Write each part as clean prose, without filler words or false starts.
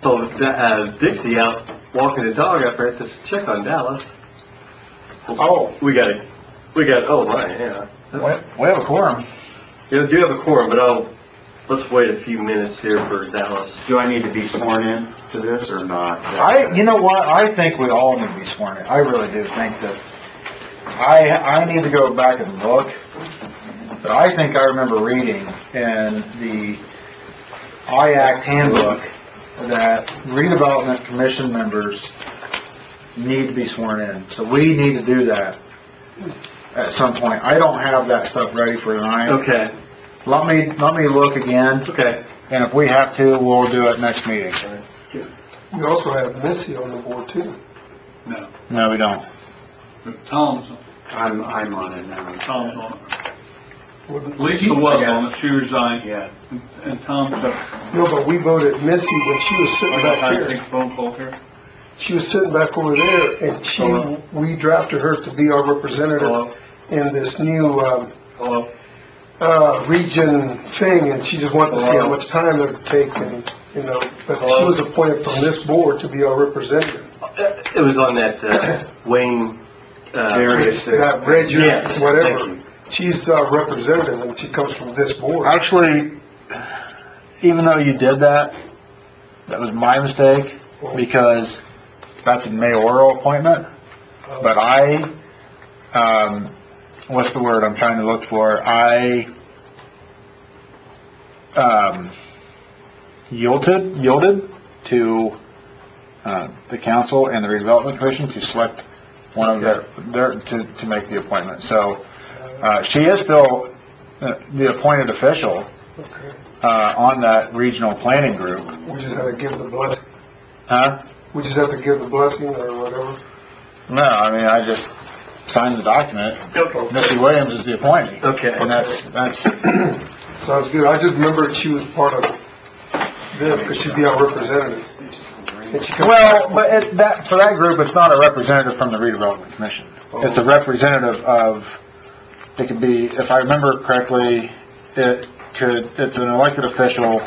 So Dixie out walking the dog after I had to check on Dallas. Oh. We got, oh my, yeah. We have a quorum. You do have a quorum, but let's wait a few minutes here for Dallas. Do I need to be sworn in to this or not? You know what? I think we all need to be sworn in. I really do think that. I need to go back and look, but I think I remember reading in the IAC handbook that redevelopment commission members need to be sworn in. So we need to do that at some point. I don't have that stuff ready for tonight. Okay. Let me look again. Okay. And if we have to, we'll do it next meeting. We also have Missy on the board too. No. No, we don't. Tom's I'm on it now. on it. Lisa was on it. She resigned. Yeah. And Tom took. No, but we voted Missy when she was sitting I got back time to there. take a phone call here. She was sitting back over there, and we drafted her to be our representative in this new region thing, and she just wanted to see how much time it would take, and but she was appointed from this board to be our representative. It was on that Wayne Various. Reggie, Yes, whatever. thank you. She's our representative, and she comes from this board. Actually, even though you did that, that was my mistake, because that's a mayoral appointment. But what's the word I'm trying to look for? I yielded to the council and the redevelopment commission to select one of their to make the appointment. So she is still the appointed official on that regional planning group. We just have to give the blessing. Huh? We just have to give the blessing or whatever. No, I mean, I just signed the document. Okay. Missy Williams is the appointee. Okay. And that's Sounds good. I just remember she was part of this because she'd be our representative. And she comes well, but for that group, it's not a representative from the redevelopment commission. It's a representative of. It could be, if I remember correctly, it's an elected official.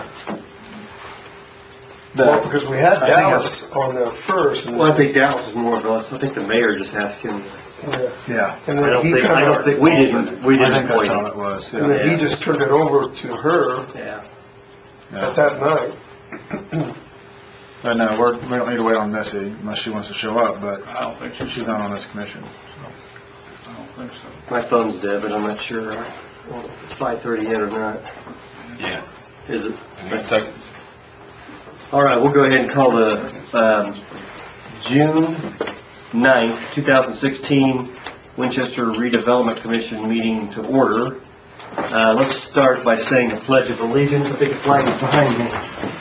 well, because we had Dallas on there first. And Well, I think Dallas is more of us. I think the mayor just asked him. Yeah. And I then don't he think we didn't I think appoint that's how him. it was. and then he just turned it over to her Yeah. at that night. But no, we don't need to wait on Missy unless she wants to show up, but I don't think so. she's not on this commission. I don't think so. My phone's dead, but I'm not sure if it's 5:30 yet or not. Yeah. Is it? 8 seconds. All right, we'll go ahead and call the June 9th, 2016 Winchester Redevelopment Commission meeting to order. Let's start by saying the Pledge of Allegiance. I think the flag is behind me.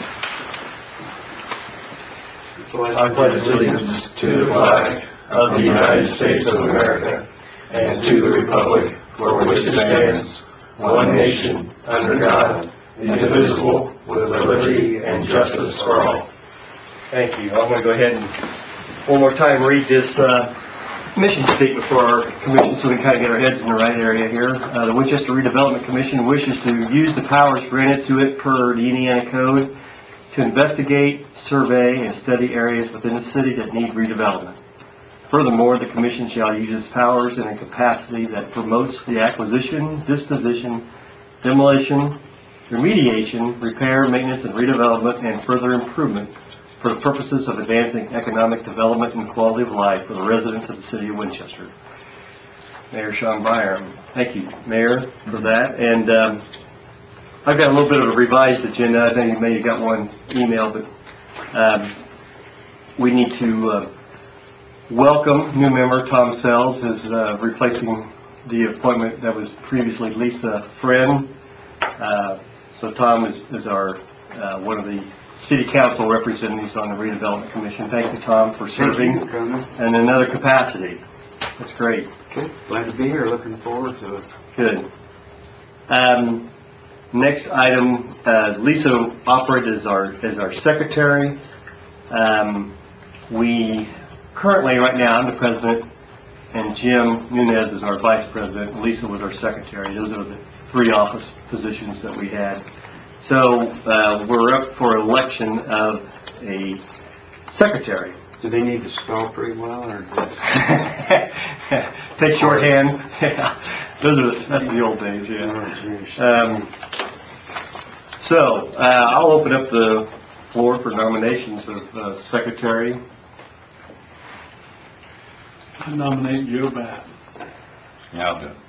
I pledge allegiance to the flag of the United States of America and to the republic for which it stands, one nation, under God, indivisible, with liberty and justice for all. Thank you. I'm going to go ahead and one more time read this mission statement for our commission so we can kind of get our heads in the right area here. The Winchester Redevelopment Commission wishes to use the powers granted to it per the Indiana Code to investigate, survey, and study areas within the city that need redevelopment. Furthermore, the Commission shall use its powers in a capacity that promotes the acquisition, disposition, demolition, remediation, repair, maintenance, and redevelopment, and further improvement for the purposes of advancing economic development and quality of life for the residents of the city of Winchester. Mayor Sean Byram. Thank you, Mayor, for that. And I've got a little bit of a revised agenda. I think you may have got one email, but we need to welcome new member Tom Sells, is replacing the appointment that was previously Lisa Friend. So Tom is our one of the city council representatives on the redevelopment commission. Thank you, Tom, for serving in another capacity. That's great. Okay, glad to be here. Looking forward to it. Good. Next item, Lisa operated as our secretary. We currently, right now, I'm the president, and Jim Nunez is our vice president. Lisa was our secretary. Those are the three office positions that we had. So, we're up for election of a secretary. Do they need to spell pretty well, or just? Take shorthand. That's the old days, yeah. So, I'll open up the floor for nominations of secretary. I nominate Joe Bath. Yeah, I'll do it.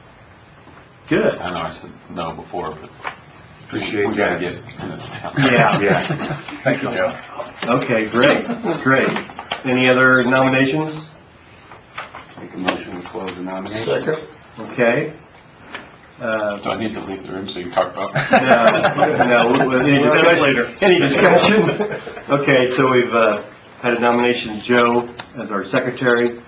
Good. I know I said no before, but Appreciate we gotta that. get minutes down. Yeah. Yeah. Thank you, Joe. Okay, great, great. Any other nominations? Make a motion to close the nomination. Second. Okay. Do I need to leave the room so you can talk about it? No, any discussion? Any discussion? Okay, so we've had a nomination, Joe, as our secretary.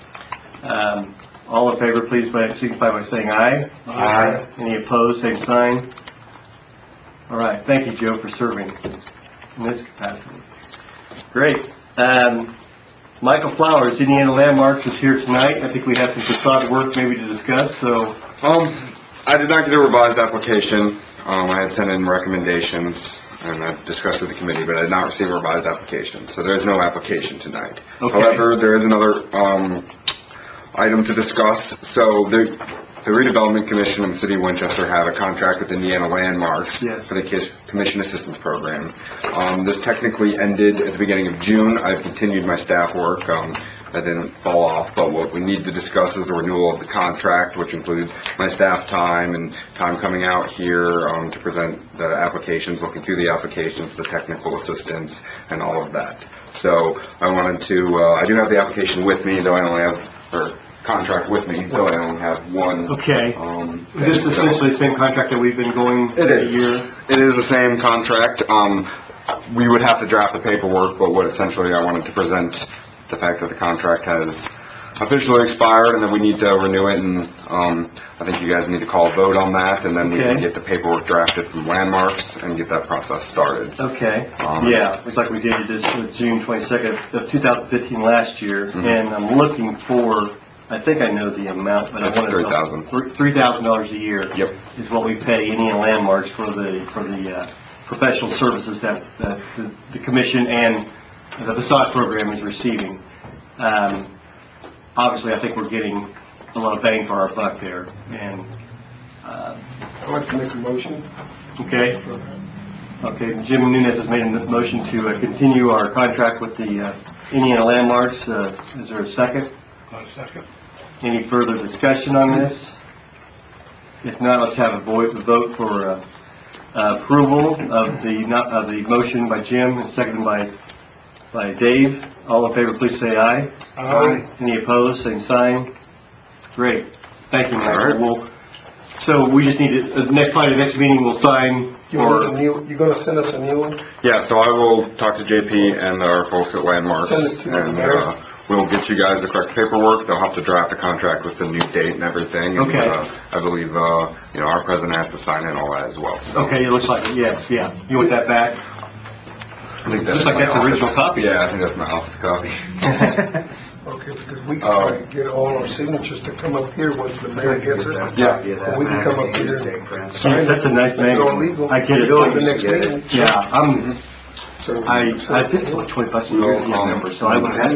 All in favor, please signify by saying aye. Aye. Any opposed, same sign. All right, thank you, Joe, for serving in this capacity. Great. Michael Flowers, Indiana Landmarks, is here tonight. I think we have some facade work maybe to discuss, so. I did not get a revised application. I had sent in recommendations, and I discussed with the committee, but I did not receive a revised application, so there is no application tonight. Okay. However, there is another item to discuss. So the Redevelopment Commission of the City of Winchester have a contract with Indiana Landmarks Yes. for the Commission Assistance Program. This technically ended at the beginning of June. I've continued my staff work. That didn't fall off, but what we need to discuss is the renewal of the contract, which includes my staff time and time coming out here to present the applications, looking through the applications, the technical assistance, and all of that. So I wanted to, I do have the application with me, though I only have, or contract with me, though I only have one. Okay. Is this essentially the same contract that we've been going It a is. year? It is the same contract. We would have to draft the paperwork, but what essentially I wanted to present the fact that the contract has officially expired and that we need to renew it, and I think you guys need to call a vote on that, and then we can Okay. get the paperwork drafted from Landmarks and get that process started. Okay, yeah, it's like we did this June 22nd of 2015 last year, and I'm looking for, I think I know the amount, but I It's want to know. $3,000. $3,000 a year. Yep. Is what we pay Indiana Landmarks for the professional services that the commission and the facade program is receiving. Obviously, I think we're getting a lot of bang for our buck there, and, I'd like to make a motion. okay. Okay, Jim Nunez has made a motion to continue our contract with the Indiana Landmarks. Is there a second? Second. Any further discussion on this? If not, let's have a vote for approval of the motion by Jim and seconded by Dave. All in favor, please say aye. Aye. Any opposed, same sign. Great. Thank you, All right. Michael. So we just need to, probably the next meeting we'll sign You're gonna send us a new one? Yeah, so I will talk to JP and our folks at Landmarks, Send it to me, and Mayor. we'll get you guys the correct paperwork. They'll have to draft the contract with the new date and everything. And, Okay. I believe, our president has to sign in all that as well. So Okay, it looks like it, yes, yeah. You want that back? I think that's Just like my that's the original office- copy. Yeah, I think that's my office copy. Okay, because we can try to get all our signatures to come up here once the mayor gets it. Yeah. We can come up here and sign Yes, it. that's a nice It's all magazine. legal. I get it. Do it the next meeting. Yeah, So- I think it's like $20 a year to get a member, so I would have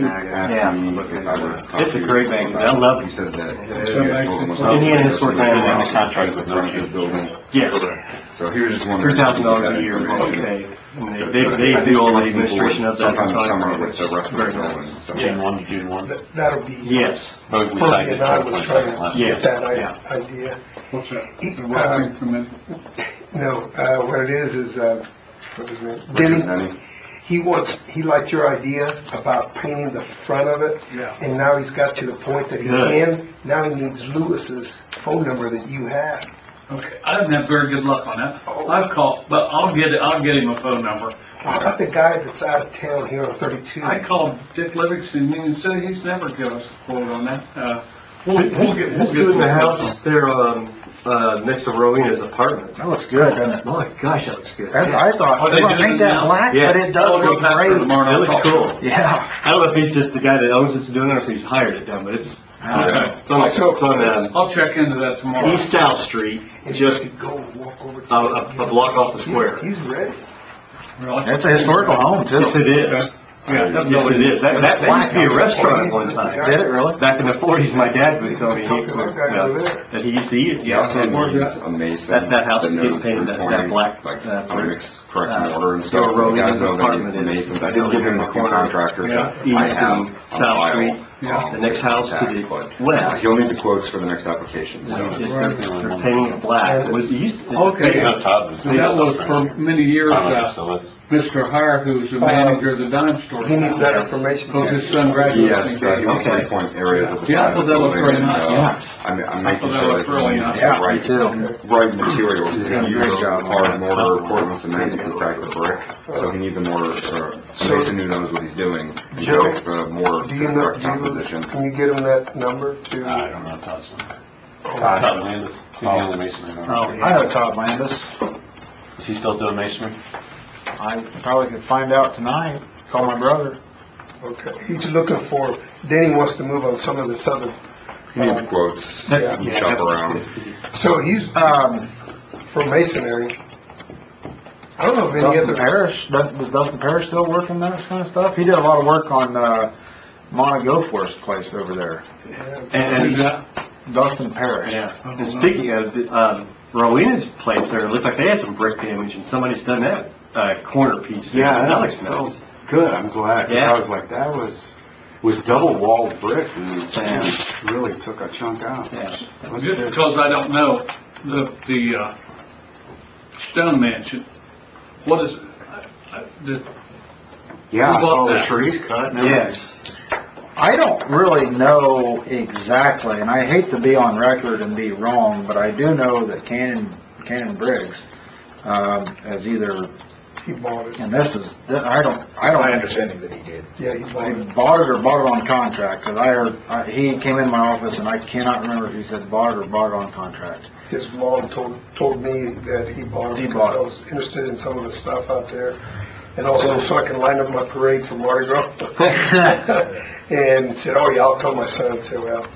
to, it's a great magazine, I love You it. said that. Indiana Historic Landmarks. Contract with no change. Yes, So he was just wondering. $3,000 a year, okay. And they do all the administration of that. Sometime in the summer with the rest of the Very building. nice. So- June 1 to June 1. That'll be. Yes, Both we Fergie signed it and I on the was 22nd trying last to year. Yes. get that Yeah. idea. What's that? The working committee? No, what it is, what is his name? Richard Denny. Denny. He liked your idea about painting the front of it. Yeah. And now he's got to the point that he Good. can, now he needs Lewis's phone number that you have. Okay, I haven't had very good luck on that. I've called, but I'll get him a phone number. How about the guy that's out of town here on 32? I called Dick Livingston in Union City, he's never given us a quote on that. We'll get Who's doing the house there, next to Rowena's apartment? That looks good, doesn't it? My gosh, that looks good. I thought, Are they they're gonna doing paint it that now? black, Yeah. but it does I'll go look past there great. tomorrow. It looks cool. Yeah. I don't know if he's just the guy that owns it's doing it, or if he's hired it done, but it's It's on I'll check into that tomorrow. East South Street, just Go and walk over to. a block off the square. He's ready. Really? It's a historical home too. Yes, it is. Yes, it is. That used to be a restaurant at one time. Did it really? Back in the 40s, my dad was telling me Talk to that guy over there. that he used to eat it. He also And needs a mason. That house is knows getting painted that reporting, black, like, brick. mix correct mortar and Joe stuff. So the guys Rogan's know they apartment need is masons. I did give him a few contractors that East I have and on South file. Street. The next house to the But west. he'll need the quotes for the next application, so. They're painting it black. It was used. Okay. Todd was. That was for many years, So it's. Mr. Hire, who's the manager of the dime store. He needs that information. Because his son graduated. Yes, he wants to Okay. point areas of the Yeah, I side thought of the that looked building. very nice. Yes. I'm I making thought that sure looked that really he nice. uses Yeah, the me right, too. right materials. He did a great uses job. hard mortar, Portland cement, and crack the brick. So he needs a mortar, a mason who knows what he's doing. He Joe, makes the mortar Do to you the know, correct composition. can you get him that number to? I don't know Todd's number. Todd Landis, he's the only mason I know. I know Todd Landis. Is he still doing masonry? I probably could find out tonight. Call my brother. Okay, he's looking for, Danny wants to move on some of this other, He needs quotes, Yeah. some shop around. so he's, for masonry. I don't know of any Dustin other. Parrish, was Dustin Parrish still working that kind of stuff? He did a lot of work on, Montgoforth's place over there. Who's And, that? Dustin Parrish. yeah. And speaking of, Rowena's place there, it looks like they had some brick damage and somebody's done that, corner piece. Yeah, That looks that nice. was good, I'm glad, 'cause Yeah. I was like, that was double walled brick, and it Yeah. just really took a chunk out. Yeah. Looks Just good. because I don't know, the Stone Mansion, what is, Yeah, I Who bought saw the that? trees cut and everything. Yes. I don't really know exactly, and I hate to be on record and be wrong, but I do know that Cannon Briggs, has either, He bought it, and this is, I don't. understanding that he did. yeah, he bought He it. bought it or bought it on contract, because I heard, he came in my office and I cannot remember if he said bought it or bought it on contract. His mom told me that he bought it He because bought it. I was interested in some of the stuff out there. And also so I can line up my parade for Mardi Gras. And said, oh yeah, I'll tell my son. I said, well,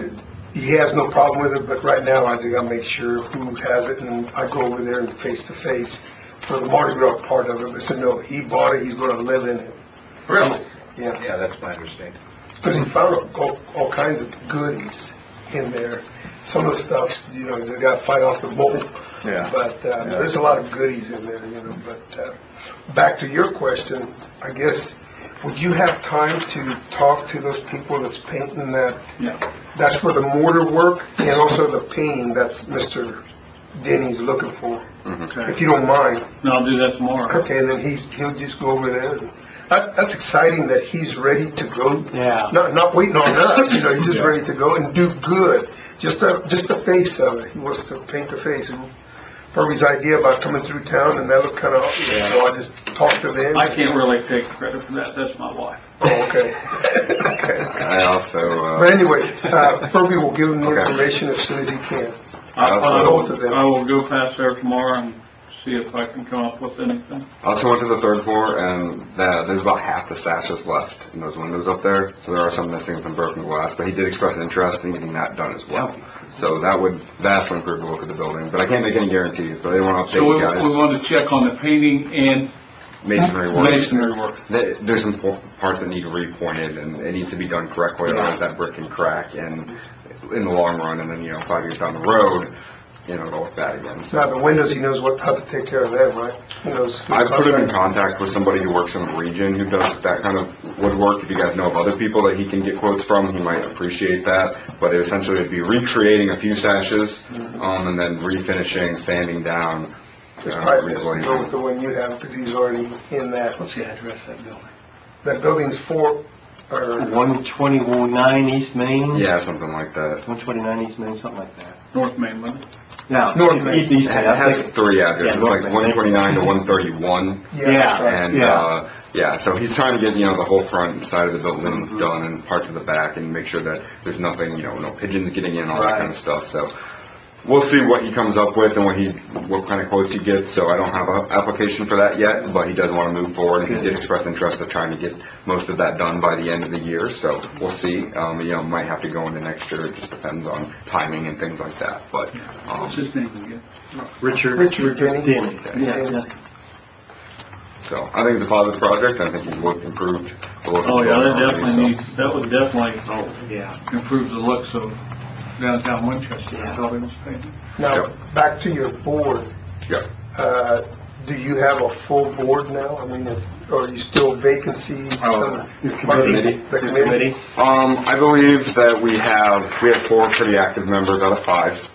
he has no problem with it, but right now I just gotta make sure who has it, and I go over there and face to face for the Mardi Gras part of it. But said, no, he bought it, he's gonna live in it. really? Yeah, Yeah, that's my understanding. because he found all kinds of goodies in there. Some of the stuff, you know, they gotta fight off the mold. Yeah. But there's a lot of goodies in there, you know. But back to your question, I guess, would you have time to talk to those people that's painting that? Yeah. That's for the mortar work and also the painting that's Mr. Denny's looking for, Okay. if you don't mind. No, I'll do that tomorrow. Okay, and then he'll just go over there. And that's exciting that he's ready to go. Yeah. Not waiting on us, you know, he's just ready to go and do good. Just the face of it. He wants to paint the face. And Furby's idea about coming through town, and that looked kind of, so I just talked to them. I can't really take credit for that, that's my wife. Oh, okay. Okay. I also, But anyway, Furby will give him the Okay. information as soon as he can. I both of them. I will go past there tomorrow and see if I can come up with anything. I also went to the third floor, and there's about half the sashes left in those windows up there. So there are some missing, some broken glass, but he did express interest in getting that done as well. So that would vastly improve the look of the building, but I can't make any guarantees, but I didn't want to So update we you guys. want to check on the painting and Masonry work. masonry work. There's some parts that need repointed, and it needs to be done correctly, otherwise that brick can crack, and in the long run, and then, 5 years down the road, it'll look bad again. So Now, the windows, he knows how to take care of them, right? He knows. I put him in contact with somebody who works in the region who does that kind of woodwork. If you guys know of other people that he can get quotes from, he might appreciate that. But it essentially would be recreating a few sashes, and then refinishing, sanding down, It's probably best to go with reglazing. the one you have, because he's already in that. What's the address of that building? That building's 129 East Main? Yeah, something like that. 129 East Main, something like that. North Mainland. Yeah. North Main. East It Main. I has think- 3 addresses, Yeah, North like Main. 129 to 131. Yeah. And, so he's trying to get, the whole front side of the building done and parts of the back and make sure that there's nothing, no pigeons getting in, all that kind of stuff. So we'll see what he comes up with and what kind of quotes he gets, so I don't have an application for that yet, but he does want to move forward, and he did express interest in trying to get most of that done by the end of the year, so we'll see. Might have to go into next year, it just depends on timing and things like that, but, What's his name again? Richard Denny. Yeah. so, I think it's a positive project, I think he's looked improved. Oh, yeah, that would definitely improve the looks of downtown Winchester. That's all he was saying. Now, back to your board, Yep. do you have a full board now? I mean, or are you still vacancies? Your committee. The committee? I believe that we have 4 pretty active members out of 5.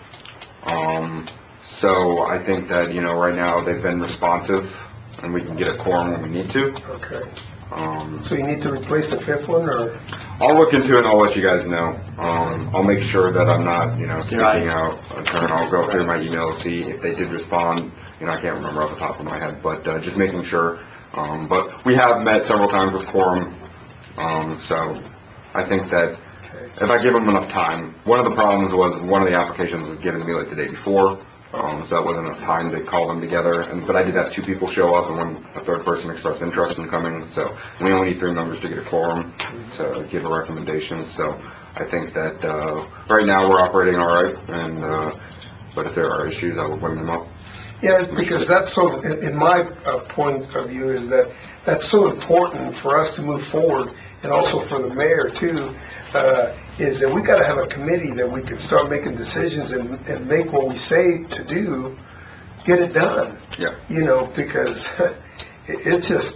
So I think that, right now they've been responsive and we can get a quorum when we need to. Okay. So you need to replace the 5th one, or? I'll look into it and I'll let you guys know. I'll make sure that I'm not, speaking out of turn. I'll go through my emails, see if they did respond. I can't remember off the top of my head, but just making sure. But we have met several times with quorum. So I think that if I give them enough time, one of the problems was one of the applications was given to me like the day before. So that wasn't enough time to call them together. But I did have 2 people show up and a third person expressed interest in coming. So we only need 3 members to get a quorum to give a recommendation. So I think that right now we're operating all right. But if there are issues, I will bring them up. Yeah, because that's so, in my point of view, is that that's so important for us to move forward, and also for the mayor too, is that we gotta have a committee that we can start making decisions and make what we say to do, get it done. Yeah. Because it's just,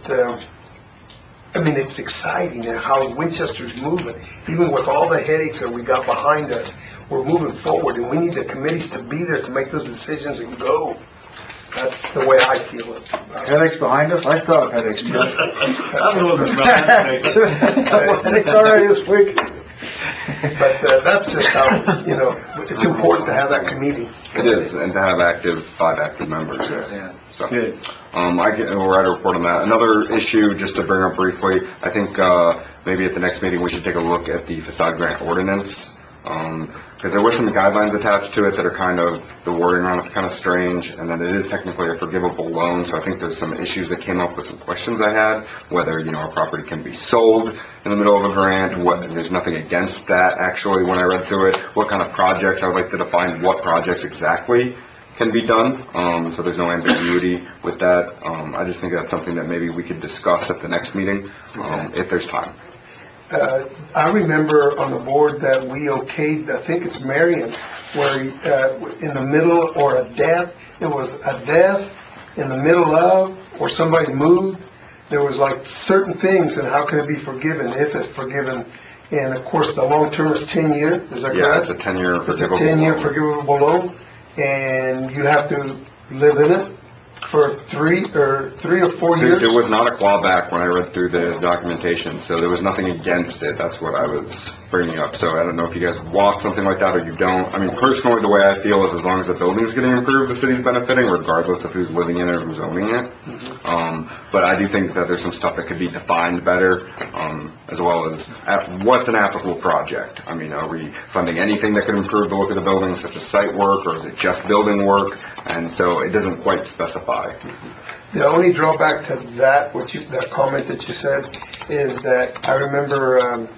it's exciting and how Winchester's moving. Even with all the headaches that we got behind us, we're moving forward, and we need the committees to be there to make those decisions and go. That's the way I feel it. Headaches behind us? I still have headaches. I'm a little bit behind. Headaches already this week. But that's just how, it's important to have that committee. It is, and to have 5 active members, yes. Yeah. So, Good. we'll write a report on that. Another issue, just to bring up briefly, I think maybe at the next meeting we should take a look at the facade grant ordinance. Because there were some guidelines attached to it that are kind of, the wording on it's kind of strange, and then it is technically a forgivable loan, so I think there's some issues that came up with some questions I had, whether, a property can be sold in the middle of a grant, and there's nothing against that, actually, when I read through it, what kind of projects, I would like to define what projects exactly can be done, so there's no ambiguity with that. I just think that's something that maybe we could discuss at the next meeting, if there's time. I remember on the board that we okayed, I think it's Marion, where in the middle, or a death, it was a death in the middle of, or somebody moved, there was like certain things, and how can it be forgiven, if it's forgiven. And of course, the long term is 10 years, is that correct? Yeah, it's a 10-year forgivable loan. It's a 10-year forgivable loan, and you have to live in it for 3 or 4 years? There was not a clawback when I read through the documentation, so there was nothing against it. That's what I was bringing up. So I don't know if you guys want something like that or you don't. Personally, the way I feel is as long as the building's getting improved, the city's benefiting, regardless of who's living in it or who's owning it. But I do think that there's some stuff that could be defined better, as well as what's an applicable project. Are we funding anything that could improve the look of the building, such as site work, or is it just building work? And so it doesn't quite specify. The only drawback to that, that comment that you said, is that I remember,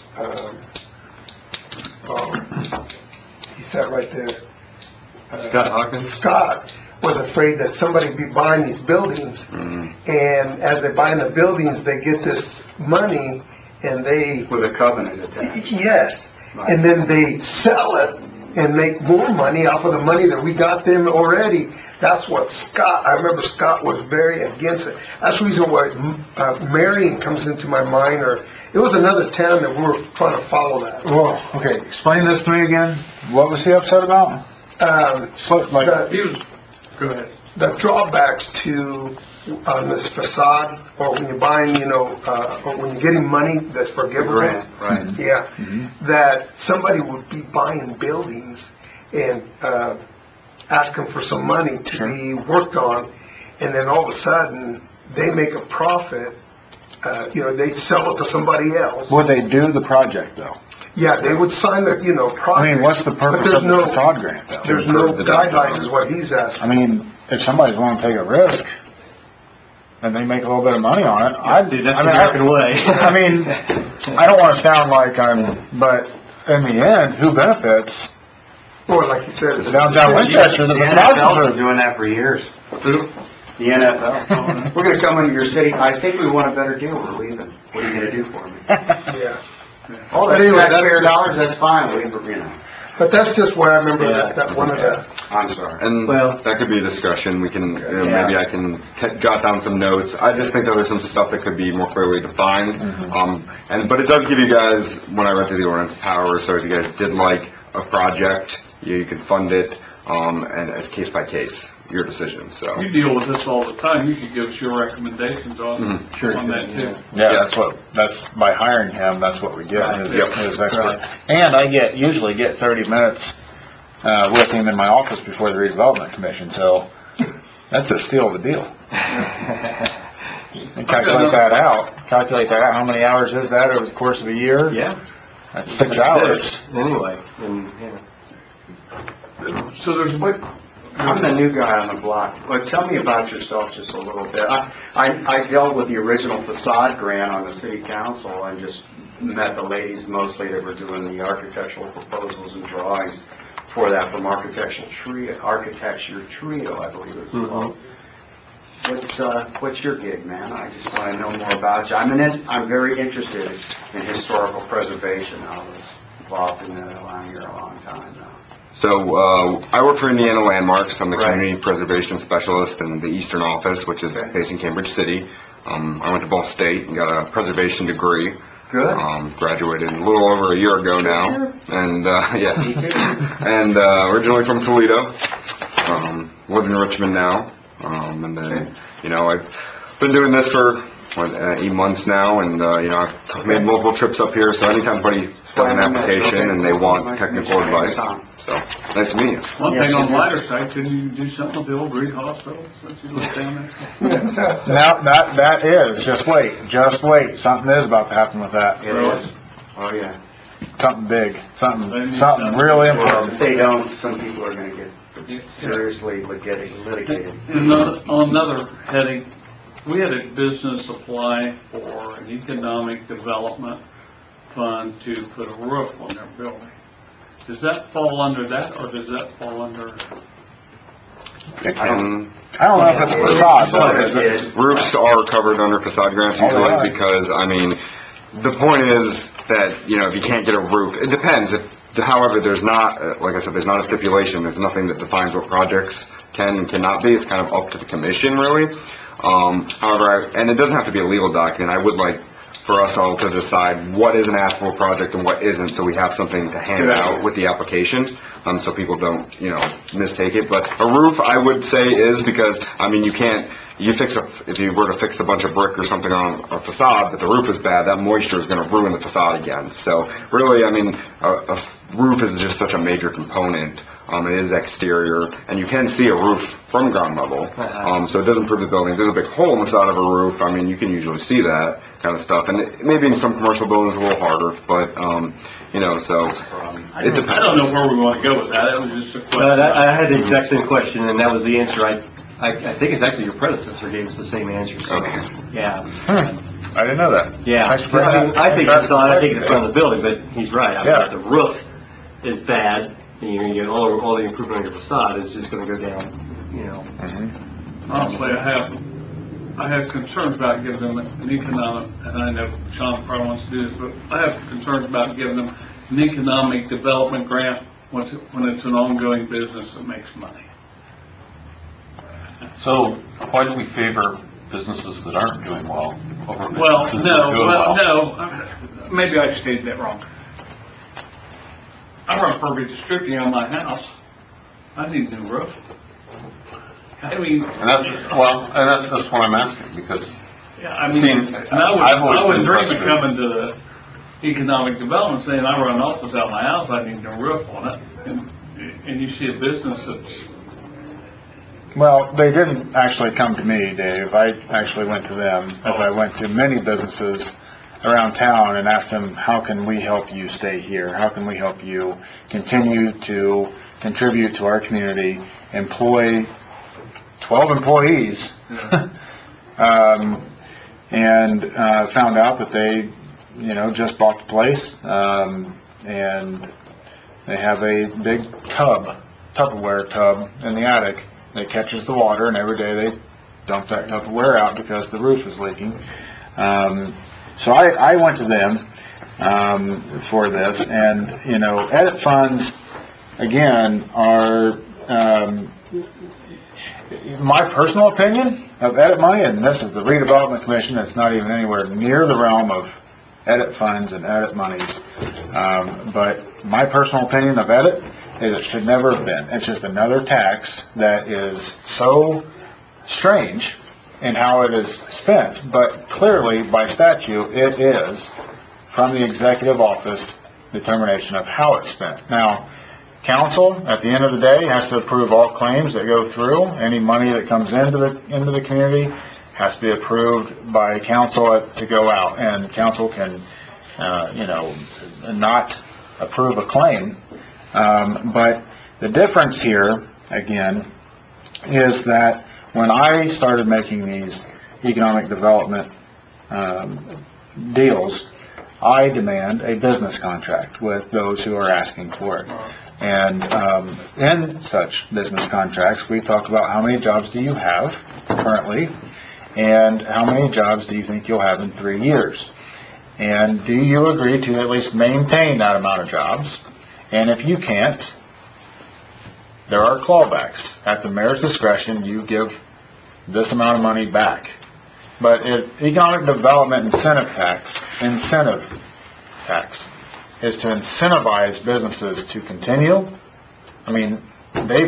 he sat right there. Scott Hawkins? Scott was afraid that somebody would be buying these buildings, and as they're buying the buildings, they get this money, and they... With a covenant attached. Yes, and then they sell it and make more money off of the money that we got them already. That's what I remember Scott was very against it. That's the reason why Marion comes into my mind, or it was another town that we were trying to follow that. Well, okay, explain this to me again. What was he upset about? Go ahead. The drawbacks to on this facade, or when you're buying, or when you're getting money that's forgivable. Right. Yeah. That somebody would be buying buildings and asking for some money to be worked on, and then all of a sudden they make a profit. They sell it to somebody else. Would they do the project though? Yeah, they would sign the, project. I mean, what's the purpose of the facade grant though? There's no guidelines is what he's asking. I mean, if somebody's willing to take a risk and they make a little bit of money on it, See, that's the American way. I mean, I don't want to sound like but in the end, who benefits? Or like you said, it's Downtown Winchester, the facade's NFL's been approved. doing that for years. The NFL. We're gonna come into your city, I think we want a better deal, we're leaving. What are you gonna do for me? Yeah. Oh, that's taxpayer dollars, that's fine, But that's just where I remember that one of the, I'm sorry. And Well- that could be a discussion. We can, maybe I can jot down some notes. I just think that there's some stuff that could be more clearly defined. But it does give you guys, when I read through the ordinance, power, so if you guys did like a project, you could fund it, and it's case by case, your decision, so. You deal with this all the time, you could give us your recommendations on that too. Yeah, that's by hiring him, that's what we get, his Yep. expert. Right. And I usually get 30 minutes, with him in my office before the redevelopment commission, so that's a steal of a deal. And calculate that out, how many hours is that over the course of a year? Yeah. That's 6 hours. Anyway, and, yeah. So there's I'm the new guy on the block, but tell me about yourself just a little bit. I dealt with the original facade grant on the city council and just met the ladies mostly that were doing the architectural proposals and drawings for that from Architecture Trio, I believe it was called. What's your gig, man? I just want to know more about you. I'm very interested in historical preservation. I was involved in that around here a long time now. So, I work for Indiana Landmarks. I'm the Right. Community Preservation Specialist in the Eastern Office, which is based in Cambridge City. I went to Ball State and got a preservation degree. Good. Graduated a little over a year ago now. And, yeah. Me too. And, originally from Toledo. Live in Richmond now. And then, I've been doing this for, 8 months now, and, I've made multiple trips up here, so anytime somebody does an application and they want technical advice, so, nice to meet you. one thing on the lighter side, couldn't you do something with the old Reed Hospital, since you live down there? Now, that is, just wait, something is about to happen with that. It is. Oh, yeah. Something big, something really Well, important. if they don't, some people are gonna get seriously litigated. And on another heading, we had a business apply for an economic development fund to put a roof on their building. Does that fall under that, or does that fall under? It can, I don't know if it's a facade, though, is it? roofs are covered under facade grants Oh, usually yeah. because, the point is that, if you can't get a roof, it depends. However, there's not, like I said, there's not a stipulation. There's nothing that defines what projects can and cannot be. It's kind of up to the commission, really. However, and it doesn't have to be a legal document. I would like for us all to decide what is an asphalt project and what isn't, so we have something to hand out with the application, so people don't, mistake it. But a roof, I would say, is because, if you were to fix a bunch of brick or something on a facade, but the roof is bad, that moisture is gonna ruin the facade again. So really, a roof is just such a major component. It is exterior, and you can see a roof from ground level, so it does improve the building. If there's a big hole in the side of a roof, you can usually see that kind of stuff. And maybe in some commercial buildings a little harder, but, so it depends. I don't know where we want to go with that, it was just a question. I had the exact same question, and that was the answer. I think it's actually your predecessor gave us the same answer, so, Okay. yeah. I didn't know that. Yeah, Thanks for bringing that- I think it's not, I think it's from the building, but he's right. Yeah. If the roof is bad, and you get all the improvement on your facade is just gonna go down, Honestly, I have concerns about giving them an economic, and I know Sean probably wants to do this, but I have concerns about giving them an economic development grant when it's an ongoing business that makes money. So why do we favor businesses that aren't doing well over Well, businesses that are doing well? no, maybe I stated that wrong. I run Furby Distributing on my house. I need a new roof. And that's what I'm asking, because Yeah, I See, mean, and I I've always would been dream of frustrated. coming to the economic development saying, I run an office out of my house, I need a roof on it. And you see a business that's, Well, they didn't actually come to me, Dave. I actually went to them, as I went to many businesses around town and asked them, how can we help you stay here? How can we help you continue to contribute to our community, employ 12 employees, and found out that they, just bought the place, and they have a big Tupperware tub in the attic that catches the water, and every day they dump that Tupperware out because the roof is leaking. So I went to them for this, and edit funds again are my personal opinion of edit money, and this is the redevelopment commission. It's not even anywhere near the realm of edit funds and edit monies. But my personal opinion of edit is it should never have been. It's just another tax that is so strange in how it is spent, but clearly by statute it is from the executive office determination of how it's spent. Now, council at the end of the day has to approve all claims that go through. Any money that comes into the community has to be approved by council to go out, and council can not approve a claim. But the difference here again is that when I started making these economic development deals, I demand a business contract with those who are asking for it. And in such business contracts, we talk about how many jobs do you have currently, and how many jobs do you think you'll have in 3 years. And do you agree to at least maintain that amount of jobs? And if you can't, there are clawbacks. At the mayor's discretion, you give this amount of money back. But economic development incentive tax is to incentivize businesses to continue. I mean, Dave,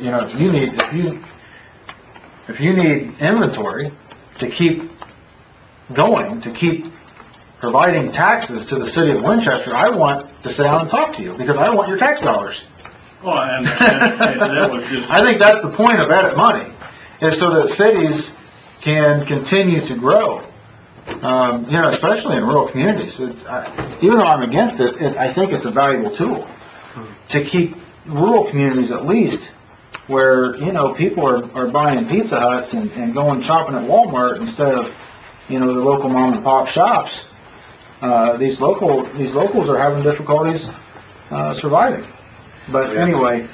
if you need inventory to keep going, to keep providing taxes to the city of Winchester, I want to sit down and talk to you because I want your tax dollars. Well, and that was just... I think that's the point of edit money, is so that cities can continue to grow, especially in rural communities. Even though I'm against it, I think it's a valuable tool to keep rural communities at least where, people are buying Pizza Huts and going shopping at Walmart instead of, the local mom and pop shops. These locals are having difficulties surviving. But anyway,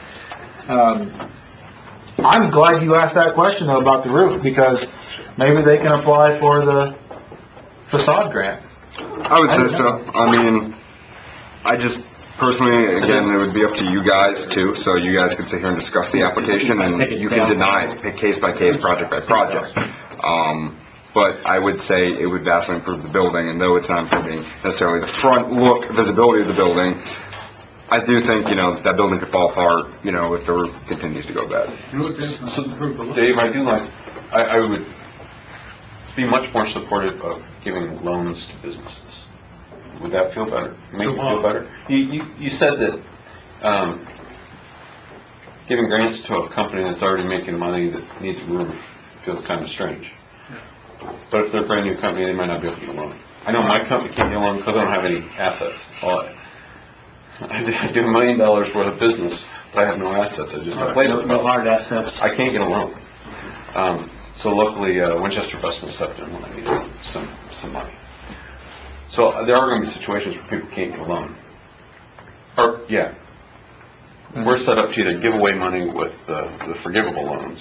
I'm glad you asked that question though about the roof, because maybe they can apply for the facade grant. I would say so. I mean, I just personally, again, it would be up to you guys too, so you guys can sit here and discuss the application, and you can deny it case by case, project by project. But I would say it would vastly improve the building, and though it's not improving necessarily the front look, visibility of the building, I do think, that building could fall apart, if the roof continues to go bad. So, Dave, I would be much more supportive of giving loans to businesses. Would that feel better? Make you feel better? You said that giving grants to a company that's already making money that needs a roof feels kind of strange. But if they're a brand new company, they might not be able to get a loan. I know my company can't get a loan because I don't have any assets. I do $1 million worth of business, but I have no assets. I just have no hard assets. I can't get a loan. So luckily, Winchester Investment stepped in when I needed some money. So there are going to be situations where people can't get a loan. We're set up to either give away money with the forgivable loans,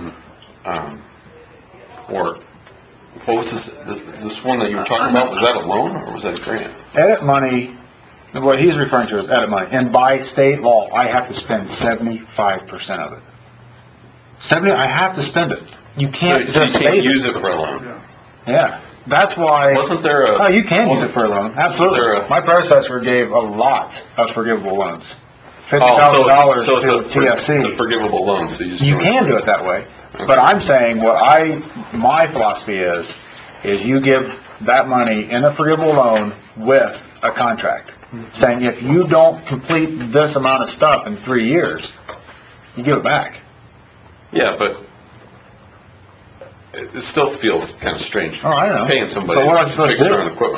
or what was this one that you were talking about? Was that a loan or was that a grant? Edit money, what he's referring to is edit money, and by state law, I have to spend 75% of it. I have to spend it. You can't So just you can't save use it for a loan. Yeah, that's why. Wasn't there a? Oh, you can use it for a loan. Absolutely. My predecessor gave a lot of forgivable loans. $50,000 to TSC. It's a forgivable loan, so you can do it that way. Okay. But I'm saying my philosophy is you give that money in a forgivable loan with a contract, saying if you don't complete this amount of stuff in 3 years, you give it back. Yeah, but it still feels kind of strange. Oh, I know. Paying somebody to fix their own equipment.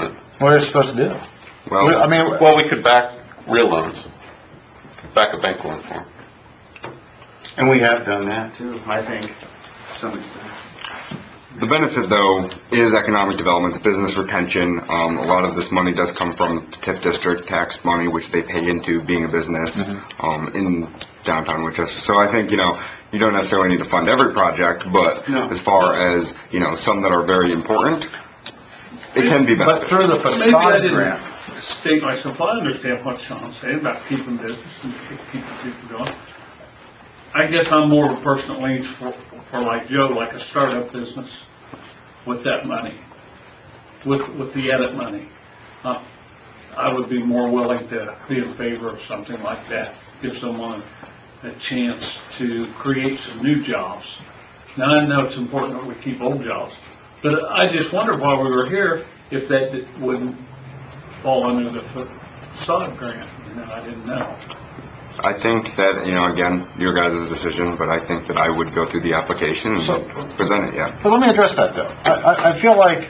What are they supposed to do? Well, I mean, Well, we could back real loans, back a bank loan for them. And we have done that too, I think, to some extent. the benefit, though, is economic development, it's business retention. A lot of this money does come from the TIF district tax money, which they pay into being a business in downtown Winchester. So I think, you don't necessarily need to fund every project, but No. as far as, some that are very important, it can be but beneficial. through the Maybe I facade didn't grant, state myself, I understand what Sean's saying about keeping business and keeping people going. I guess I'm more of a person that leans for like Joe, like a startup business with that money, with the edit money. I would be more willing to be in favor of something like that, give someone a chance to create some new jobs. Now, I know it's important that we keep old jobs, but I just wondered while we were here if that wouldn't fall under the facade grant. I didn't know. I think that, again, your guys' decision, but I think that I would go through the application and present it, yeah. but let me address that though. I feel like,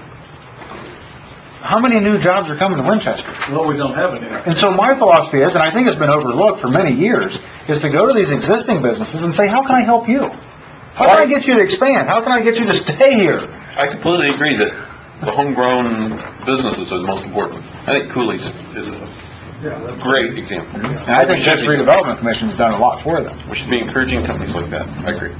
how many new jobs are coming to Winchester? Well, we don't have any. And so my philosophy is, and I think it's been overlooked for many years, is to go to these existing businesses and say, how can I help you? How can I get you to expand? How can I get you to stay here? I completely agree that the homegrown businesses are the most important. I think Cooley's is a great example. And I think this redevelopment commission's done a lot for them. We should be encouraging companies like that. I agree.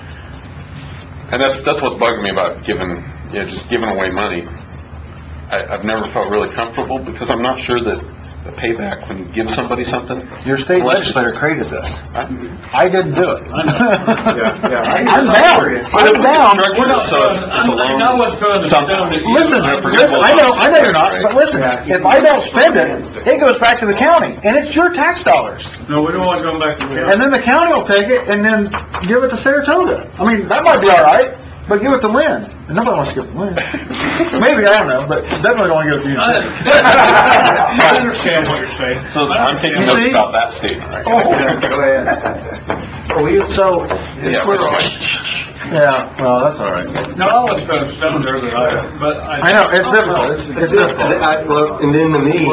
And that's what's bugging me about just giving away money. I've never felt really comfortable because I'm not sure that the payback when you give somebody something. Your state legislator created this. I didn't do it. I'm I'm down. I'm down. We're not So it's a I'm not what's going to be done. Listen, I know you're not, but listen, if I don't spend it, it goes back to the county, and it's your tax dollars. No, we don't want to go back to the And then the county will take it and then give it to Saratoga. I mean, that might be all right, but give it to Lynn. And nobody wants to give it to Lynn. Maybe, I don't know, but definitely don't want to give it to you. I understand what you're saying. So I'm taking You notes see? about that statement, right? Go ahead. So, Yeah, yeah, well, that's all right. No, I was going to stone there that I know, it's difficult. It's difficult. Well, and then to me,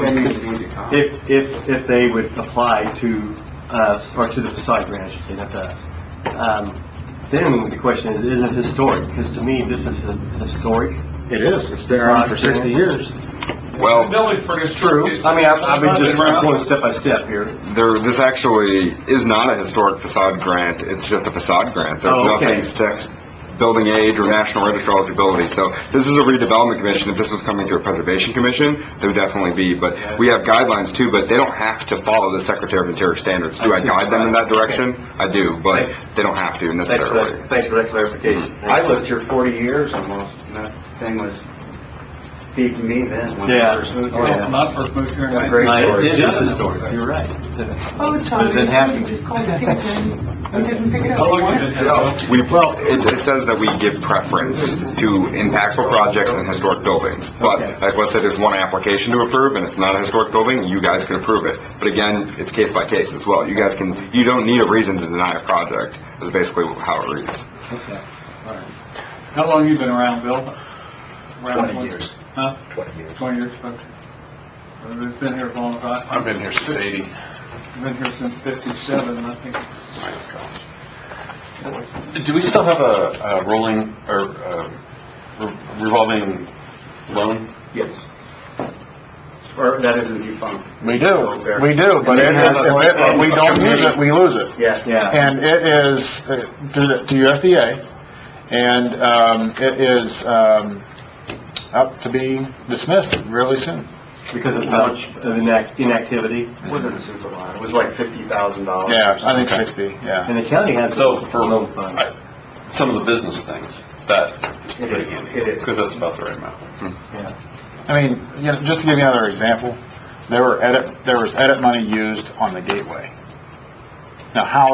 then, if they would apply to us, or to the facade grant, I should say, not to us, then the question is it historic? Because to me, this is a historic. It is. It's been around for 60 years. Well, Building pretty True. I mean, I've been just going step by step here. this actually is not a historic facade grant, it's just a facade grant. There's Oh, okay. nothing sticks building age or national register eligibility. So this is a redevelopment commission. If this was coming to a preservation commission, it would definitely be. But we have guidelines too, but they don't have to follow the Secretary of Interior standards. Do I guide them in that direction? I do, but they don't have to necessarily. Thanks for that clarification. I lived here 40 years almost, and that thing was feeding me then when Yeah. I first moved Oh, here. yeah. When I first moved here in Great story. It is historic, you're right. Oh, Tom, Does it have to you be? just called the pizza and you didn't pick it How up. long you been here, Bill? It says that we give preference to impactful projects and historic buildings. But Okay. like let's say there's one application to approve and it's not a historic building, you guys can approve it. But again, it's case by case as well. You don't need a reason to deny a project, is basically how it reads. Okay. All right. How long you been around, Bill? 20 years. Huh? 20 years. 20 years, okay. We've been here a long time. I've been here since 80. I've been here since 57, I think. Minus college. Do we still have a rolling or revolving loan? Yes. Or that isn't defunct. We do, but it is, if we don't use it, we lose it. Yeah. Yeah. And it is to USDA, and it is up to be dismissed really soon. Because of how much of inactivity. It wasn't a super lot. It was like $50,000. Yeah, I think 60, yeah. And the county has So a loan fund. some of the business things, that is It pretty is. handy. It is. Because that's about the right amount. Yeah. I mean, just to give you another example, there was edit money used on the gateway. Now, how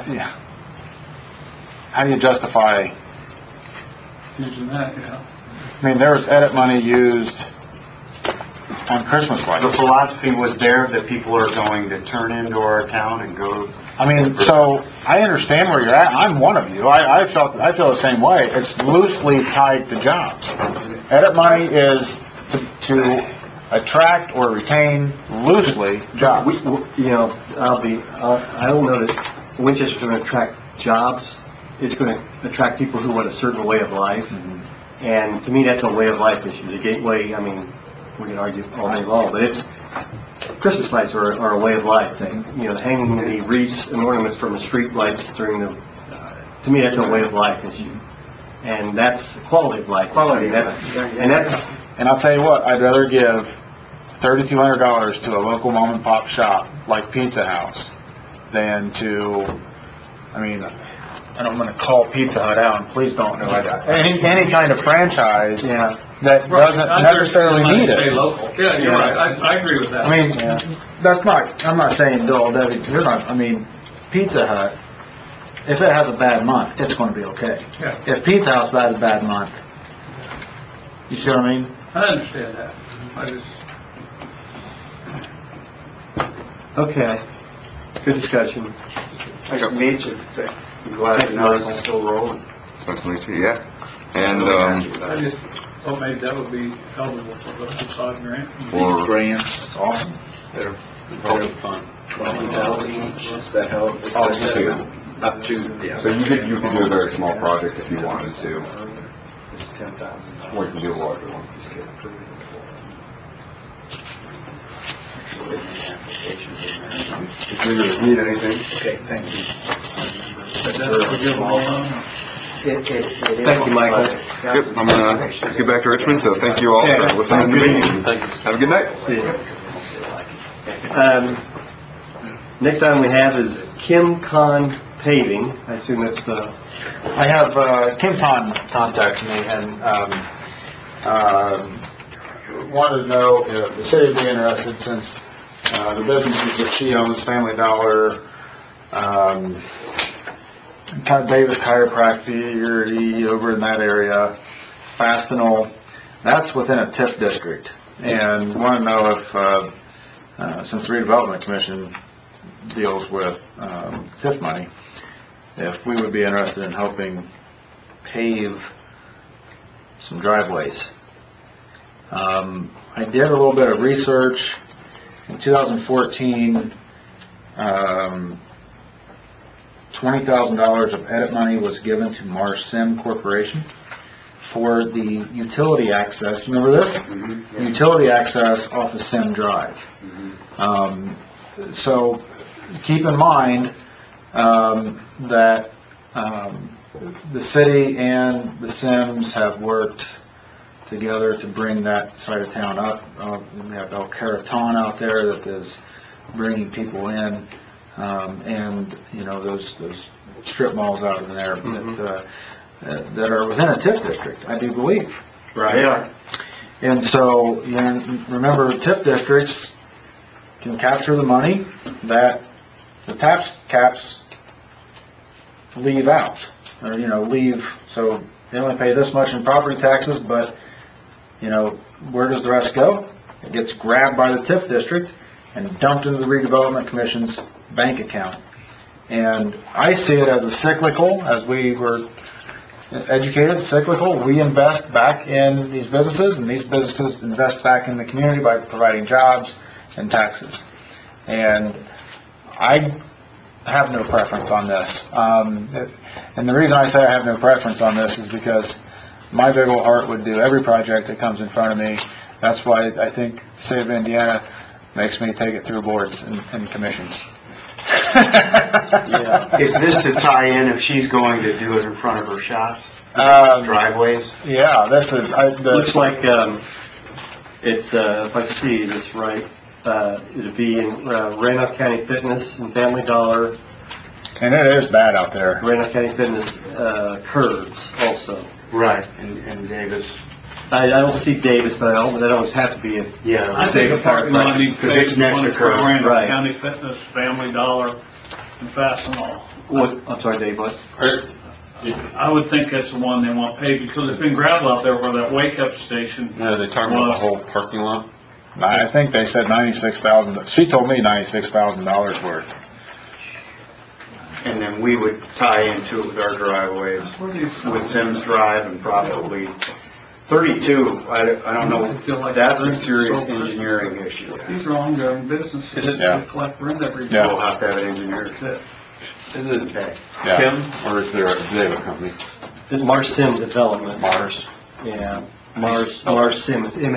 do you justify, Using that, yeah. I mean, there was edit money used on Christmas The lights. philosophy was there that people are going to turn into our town and go. I mean, so I understand where you're at. I'm one of you. I feel the same way. It's loosely tied to jobs. Edit money is to attract or retain loosely jobs. You know, I don't know that Winchester's going to attract jobs. It's going to attract people who want a certain way of life. And to me, that's a way of life issue. The Gateway, I mean, we can argue all day long, but it's, Christmas lights are a way of life thing. You know, hanging the wreaths and ornaments from the street lights during the, to me, that's a way of life issue. And that's quality of life. Quality of That's, And I'll tell you what, I'd rather give $3,200 to a local mom and pop shop like Pizza House than to, I mean, I don't want to call Pizza Hut out, and please don't know that. Any kind of franchise that doesn't necessarily need Stay it. local. Yeah, you're right. I agree with that. I mean, I'm not saying Bill, Debbie, you're not, I mean, Pizza Hut, if it has a bad month, it's going to be okay. Yeah. If Pizza House has a bad month, you see what I mean? I understand that. I just, okay. Good discussion. Nice to meet you. I'm glad to know it's still rolling. Nice to meet you, yeah. And, I just thought maybe that would be eligible for the facade grant. or, Grants, awesome. They're fun. 20,000 each, is that how it's Oh, set two. up to, yeah. so you could do a very small project if you wanted to, It's 10,000. or you can do a larger one. If you need anything. Okay, thank you. But that's a good one. Thank you, Michael. Yep, I'm gonna get back to Richmond, so thank you all for listening to me. Have a good night. See you. Next item we have is Kim Con Paving. I assume that's, I have Kim Ton contact me and wanted to know if the city would be interested since the businesses that she owns, Family Dollar, Davis Chiropractic over in that area, Fastenal, that's within a TIF district. And want to know if, since the Redevelopment Commission deals with TIF money, if we would be interested in helping pave some driveways. I did a little bit of research. In 2014, $20,000 of edit money was given to Marsh Sim Corporation for the utility access. Remember this? Mm-hmm. Utility access off of Sim Drive. So keep in mind that the city and the Sims have worked together to bring that side of town up. We have El Caraton out there that is bringing people in, and you know those strip malls out in there that are within a TIF district, I do believe. Right. yeah. And so, you know, remember, TIF districts can capture the money that the tax caps leave out, or, you know, leave, so they only pay this much in property taxes, but, you know, where does the rest go? It gets grabbed by the TIF district and dumped into the Redevelopment Commission's bank account. And I see it as a cyclical, as we were educated, cyclical. We invest back in these businesses, and these businesses invest back in the community by providing jobs and taxes. And I have no preference on this. And the reason I say I have no preference on this is because my big old heart would do every project that comes in front of me. That's why I think the state of Indiana makes me take it through boards and commissions. Yeah. Is this to tie in if she's going to do it in front of her shops? Driveways? Yeah, this is, Looks like, it's, if I see this right, it'd be in Randolph County Fitness and Family Dollar, and it is bad out there. Randolph County Fitness Curves also. Right. And Davis? I don't see Davis, but that always have to be a... Yeah. I think a parking lot needs to Because pay it's next to for curb. Randolph Right. County Fitness, Family Dollar, and Fastenal. What, I'm sorry, Dave, what? I would think that's the one they want paid, because there's been gravel out there where that wake-up station. Yeah, they talking about the whole parking lot? I think they said $96,000. She told me $96,000 worth. And then we would tie into it with our driveways, with Sims Drive and probably 32, I don't I feel know, like that's a rent is serious so critical. engineering issue. These are ongoing businesses Is it? that collect rent every Yeah. We'll month. have to have an engineer. Is it Okay. Yeah. Kim, or is there, do they have a company? It's Mars Sim Development. Mars. Yeah, Mars Sim, it's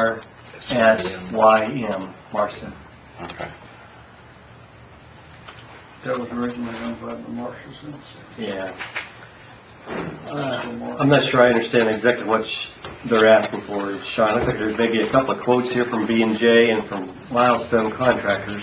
MARSYM, Mars Sim. Okay. That was originally owned by the Marshalls. Yeah. I'm not sure I understand exactly what they're asking for, Sean. Looks like there's maybe a couple of quotes here from B&J and from Milestone Contractors.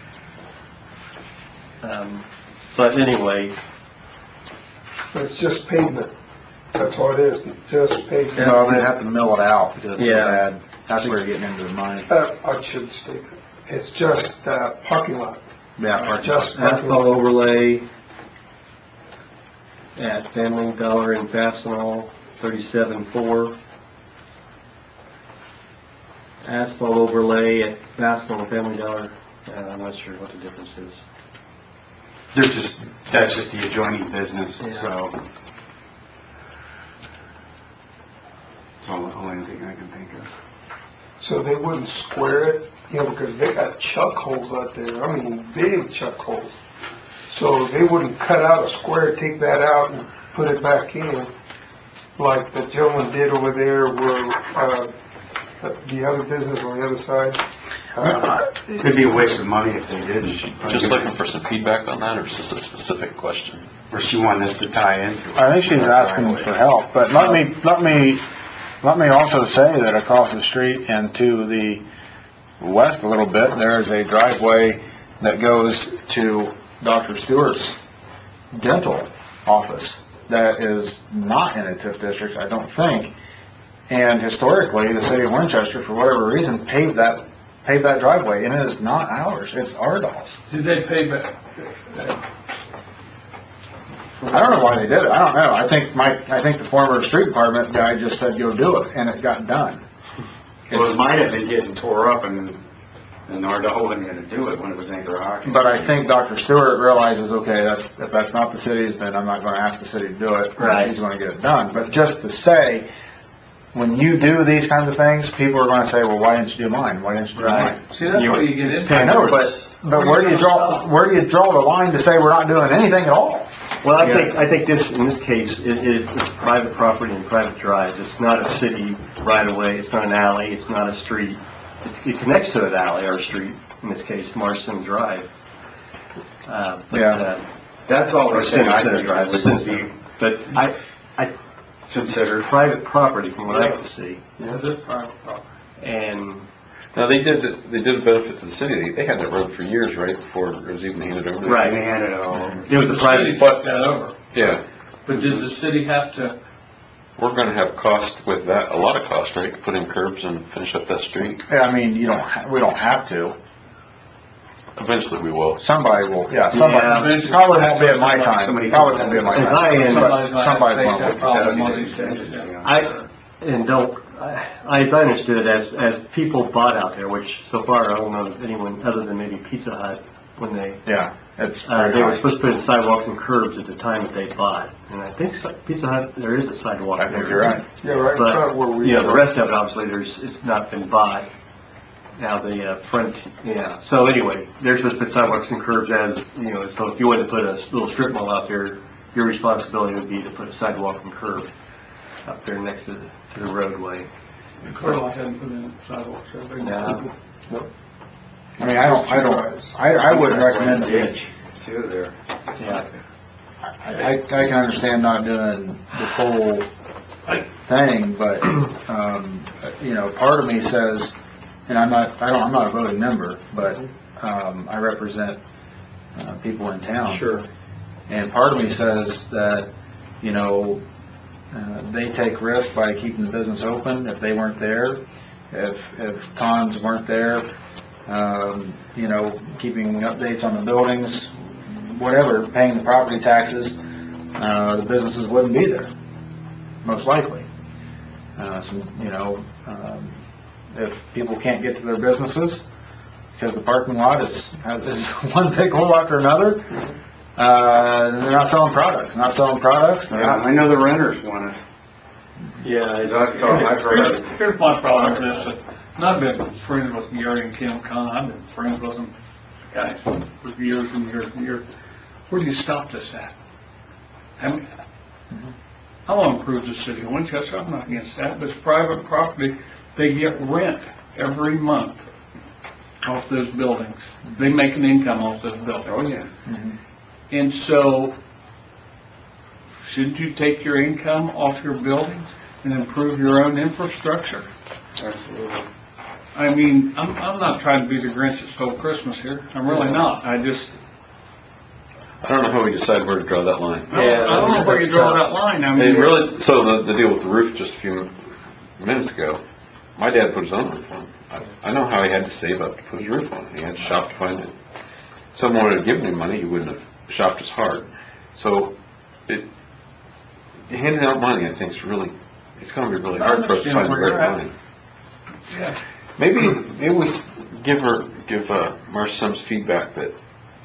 But anyway, It's just pavement. That's all it is, just pavement. Well, they'd have to mill it out because it's so Yeah. bad. That's where you're getting into the money. I should state it. It's just parking lot. Yeah, parking Just lot. parking asphalt lot. overlay at Family Dollar in Fastenal, 37.4. Asphalt overlay at Fastenal and Family Dollar, I'm not sure what the difference is. That's just the adjoining business, Yeah. so. It's the only thing I can think of. So they wouldn't square it, because they got chuck holes out there. I mean, big chuck holes. So they wouldn't cut out a square, take that out and put it back in, like the gentleman did over there where, the other business on the other side. It'd be a waste of money if they didn't. Just looking for some feedback on that, or is this a specific question? Or she wanted us to tie into it. I think she's asking for help, but let me also say that across the street and to the west a little bit, there is a driveway that goes to Dr. Stewart's dental office that is not in a TIF district, I don't think. And historically, the city of Winchester, for whatever reason, paved that driveway, and it is not ours, it's Ardall's. Did they pay back? I don't know why they did it. I don't know. I think the former street department guy just said, go do it, and it got done. Well, it might have been getting tore up and Nardole wasn't gonna do it when it was in garage. But I think Dr. Stewart realizes, okay, if that's not the city's, then I'm not gonna ask the city to do it. Right. He's gonna get it done. But just to say, when you do these kinds of things, people are gonna say, well, why didn't you do mine? Why didn't you do mine? See, that's what you get into. I know, but where do you draw the line to say we're not doing anything at all? Well, I think in this case, it's private property and private drives. It's not a city right of way, it's not an alley, it's not a street. It connects to an alley or a street, in this case, Marston Drive. That's all we're Or saying. Center Drive, but I Considered. private property from what I can see. Yeah, it is private property. And Now, they did a benefit to the city. They had that road for years, right, before it was even handed over? Right. They handed it all over. it was a The city private, took that over. Yeah. But did the city have to, We're gonna have cost with that, a lot of cost, right? Put in curbs and finish up that street. Yeah, I mean, we don't have to. Eventually we will. Somebody will, Yeah. somebody, probably won't be at my time. Somebody- Probably won't be at my As time. I am- somebody's gonna have to Somebody face will. that problem That'd one be of these the days. intention, yeah. as I understood it, as people bought out there, which so far I don't know of anyone other than maybe Pizza Hut, when they Yeah, it's they very were high. supposed to put in sidewalks and curbs at the time that they bought. And I think Pizza Hut, there is a sidewalk I there. think you're right. Yeah, right in front where But, we. you know, the rest of it, obviously, it's not been bought. Now, the front, yeah. So anyway, they're supposed to put sidewalks and curbs so if you wanted to put a little strip mall out there, your responsibility would be to put a sidewalk and curb up there next to the roadway. Carlisle hadn't put in sidewalks, so they. No. I mean, I wouldn't recommend it. Two there. Yeah. I can understand not doing the full thing, but, part of me says, and I'm not a voting member, but, I represent, people in town. Sure. And part of me says that, they take risk by keeping the business open if they weren't there, if Tons weren't there, keeping updates on the buildings, whatever, paying the property taxes, the businesses wouldn't be there, most likely. If people can't get to their businesses because the parking lot is one big hole after another, they're not selling products. They're Yeah, not, I know the renters want it. Yeah, That's all I've heard. Here's my problem with this, and I've been friends with Gary and Kim Kahn, I've been friends with them, guys, for years and years and years. Where do you stop this at? I mean, I want to improve the city of Winchester, I'm not against that, but it's private property, they get rent every month off those buildings. They make an income off those buildings. Oh, yeah. And so, shouldn't you take your income off your buildings and improve your own infrastructure? Absolutely. I mean, I'm not trying to be the Grinch that stole Christmas here. I'm really not. I just, I don't know how we decide where to draw that line. I don't know where you draw that line. I They mean, really, so the deal with the roof just a few minutes ago, my dad put his own roof on. I know how he had to save up to put his roof on. He had to shop to find it. If someone would have given him money, he wouldn't have shopped as hard. So, handing out money, I think, is really, it's going to be really hard for us to find the right money. yeah. Maybe we give Marcia some feedback that,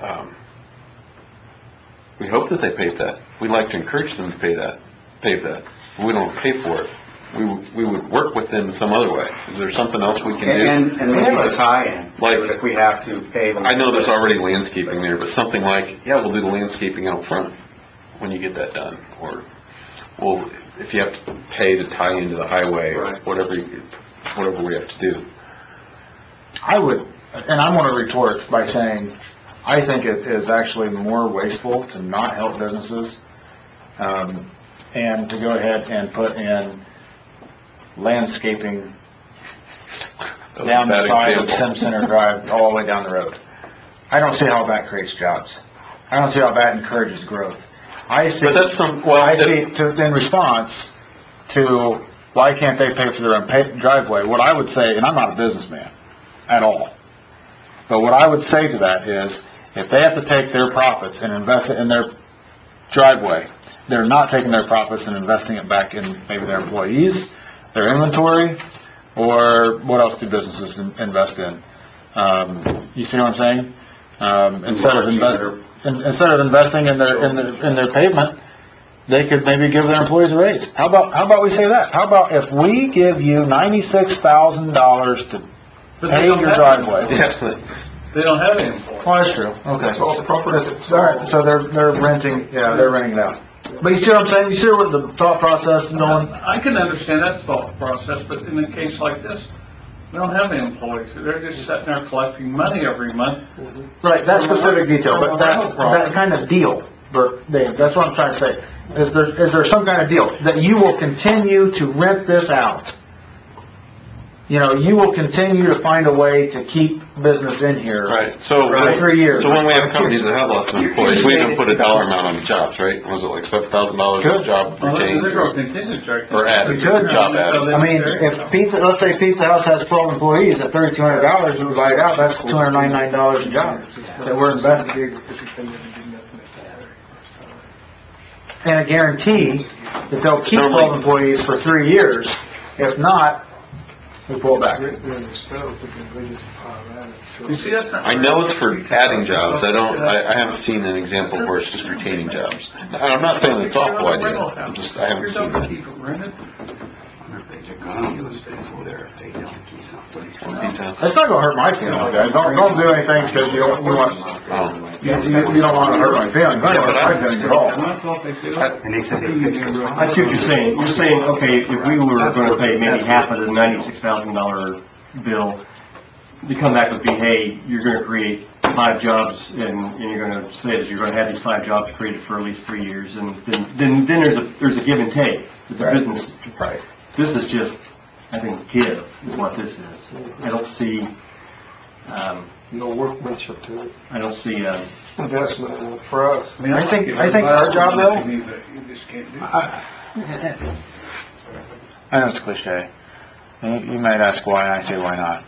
we hope that they pave that. We'd like to encourage them to pave that. But we don't pay for it. We would work with them some other way. Is there something else we can do? And maybe a tie-in, Like- if we have to pay them. I know there's already landscaping there, but something like, yeah, we'll do the landscaping out front when you get that done. Or, well, if you have to pay to tie into the highway, or Right. whatever we have to do. I would, and I'm going to retort by saying, I think it is actually more wasteful to not help businesses, and to go ahead and put in landscaping That was a down the bad side of example. Sim Center Drive, all the way down the road. I don't see how that creates jobs. I don't see how that encourages growth. I see, But that's I see, in response to, why can't they pay for their own driveway? What I would say, and I'm not a businessman at all, but what I would say to that is, if they have to take their profits and invest it in their driveway, they're not taking their profits and investing it back in maybe their employees, their inventory, or what else do businesses invest in? You see what I'm saying? Instead of investing in their pavement, they could maybe give their employees a raise. How about we say that? How about if we give you $96,000 to pave your driveway? Yeah. They don't have any employees. Well, that's true. Okay. That's all property. All right, so they're renting, they're renting it out. But you see what I'm saying? You see what the thought process is going? I can understand that thought process, but in a case like this, they don't have any employees. They're just sitting there collecting money every month. Right, that specific detail, but that kind of deal, Dave, that's what I'm trying to say. Is there some kind of deal that you will continue to rent this out? You know, you will continue to find a way to keep business in here. Right, so, For 3 years. so when we have companies that have lots of employees, we even put a dollar amount on the jobs, right? Was it like $7,000 a Good. job Well, retained? they're going to continue to check. Or added, We could. job added. I mean, if let's say Pizza House has 12 employees at $3,200, we divide it out, that's $299 a job that we're investing. And a guarantee that they'll keep 12 employees for 3 years. If not, we pull it back. You see, that's not. I know it's for adding jobs, I haven't seen an example where it's just retaining jobs. And I'm not saying it's an awful idea, I haven't seen You're it. keep it rented. They're gonna use people there if they don't keep something. It's not gonna hurt my feelings, guys. Don't do anything because you don't want to hurt my feelings. I don't hurt my feelings at all. And I thought they said, And they said they fixed it. I see what you're saying. You're saying, okay, if we were going to pay maybe half of the $96,000 bill, to come back with hey, you're going to create 5 jobs, and you're going to say that you're going to have these 5 jobs created for at least 3 years, and then there's a give and take. It's a business. Right. This is just, I think, give is what this is. I don't see, No workmanship to it. I don't see, Investment for us. I think our job, though, you just can't do it. I know it's cliche. You might ask why, and I say why not.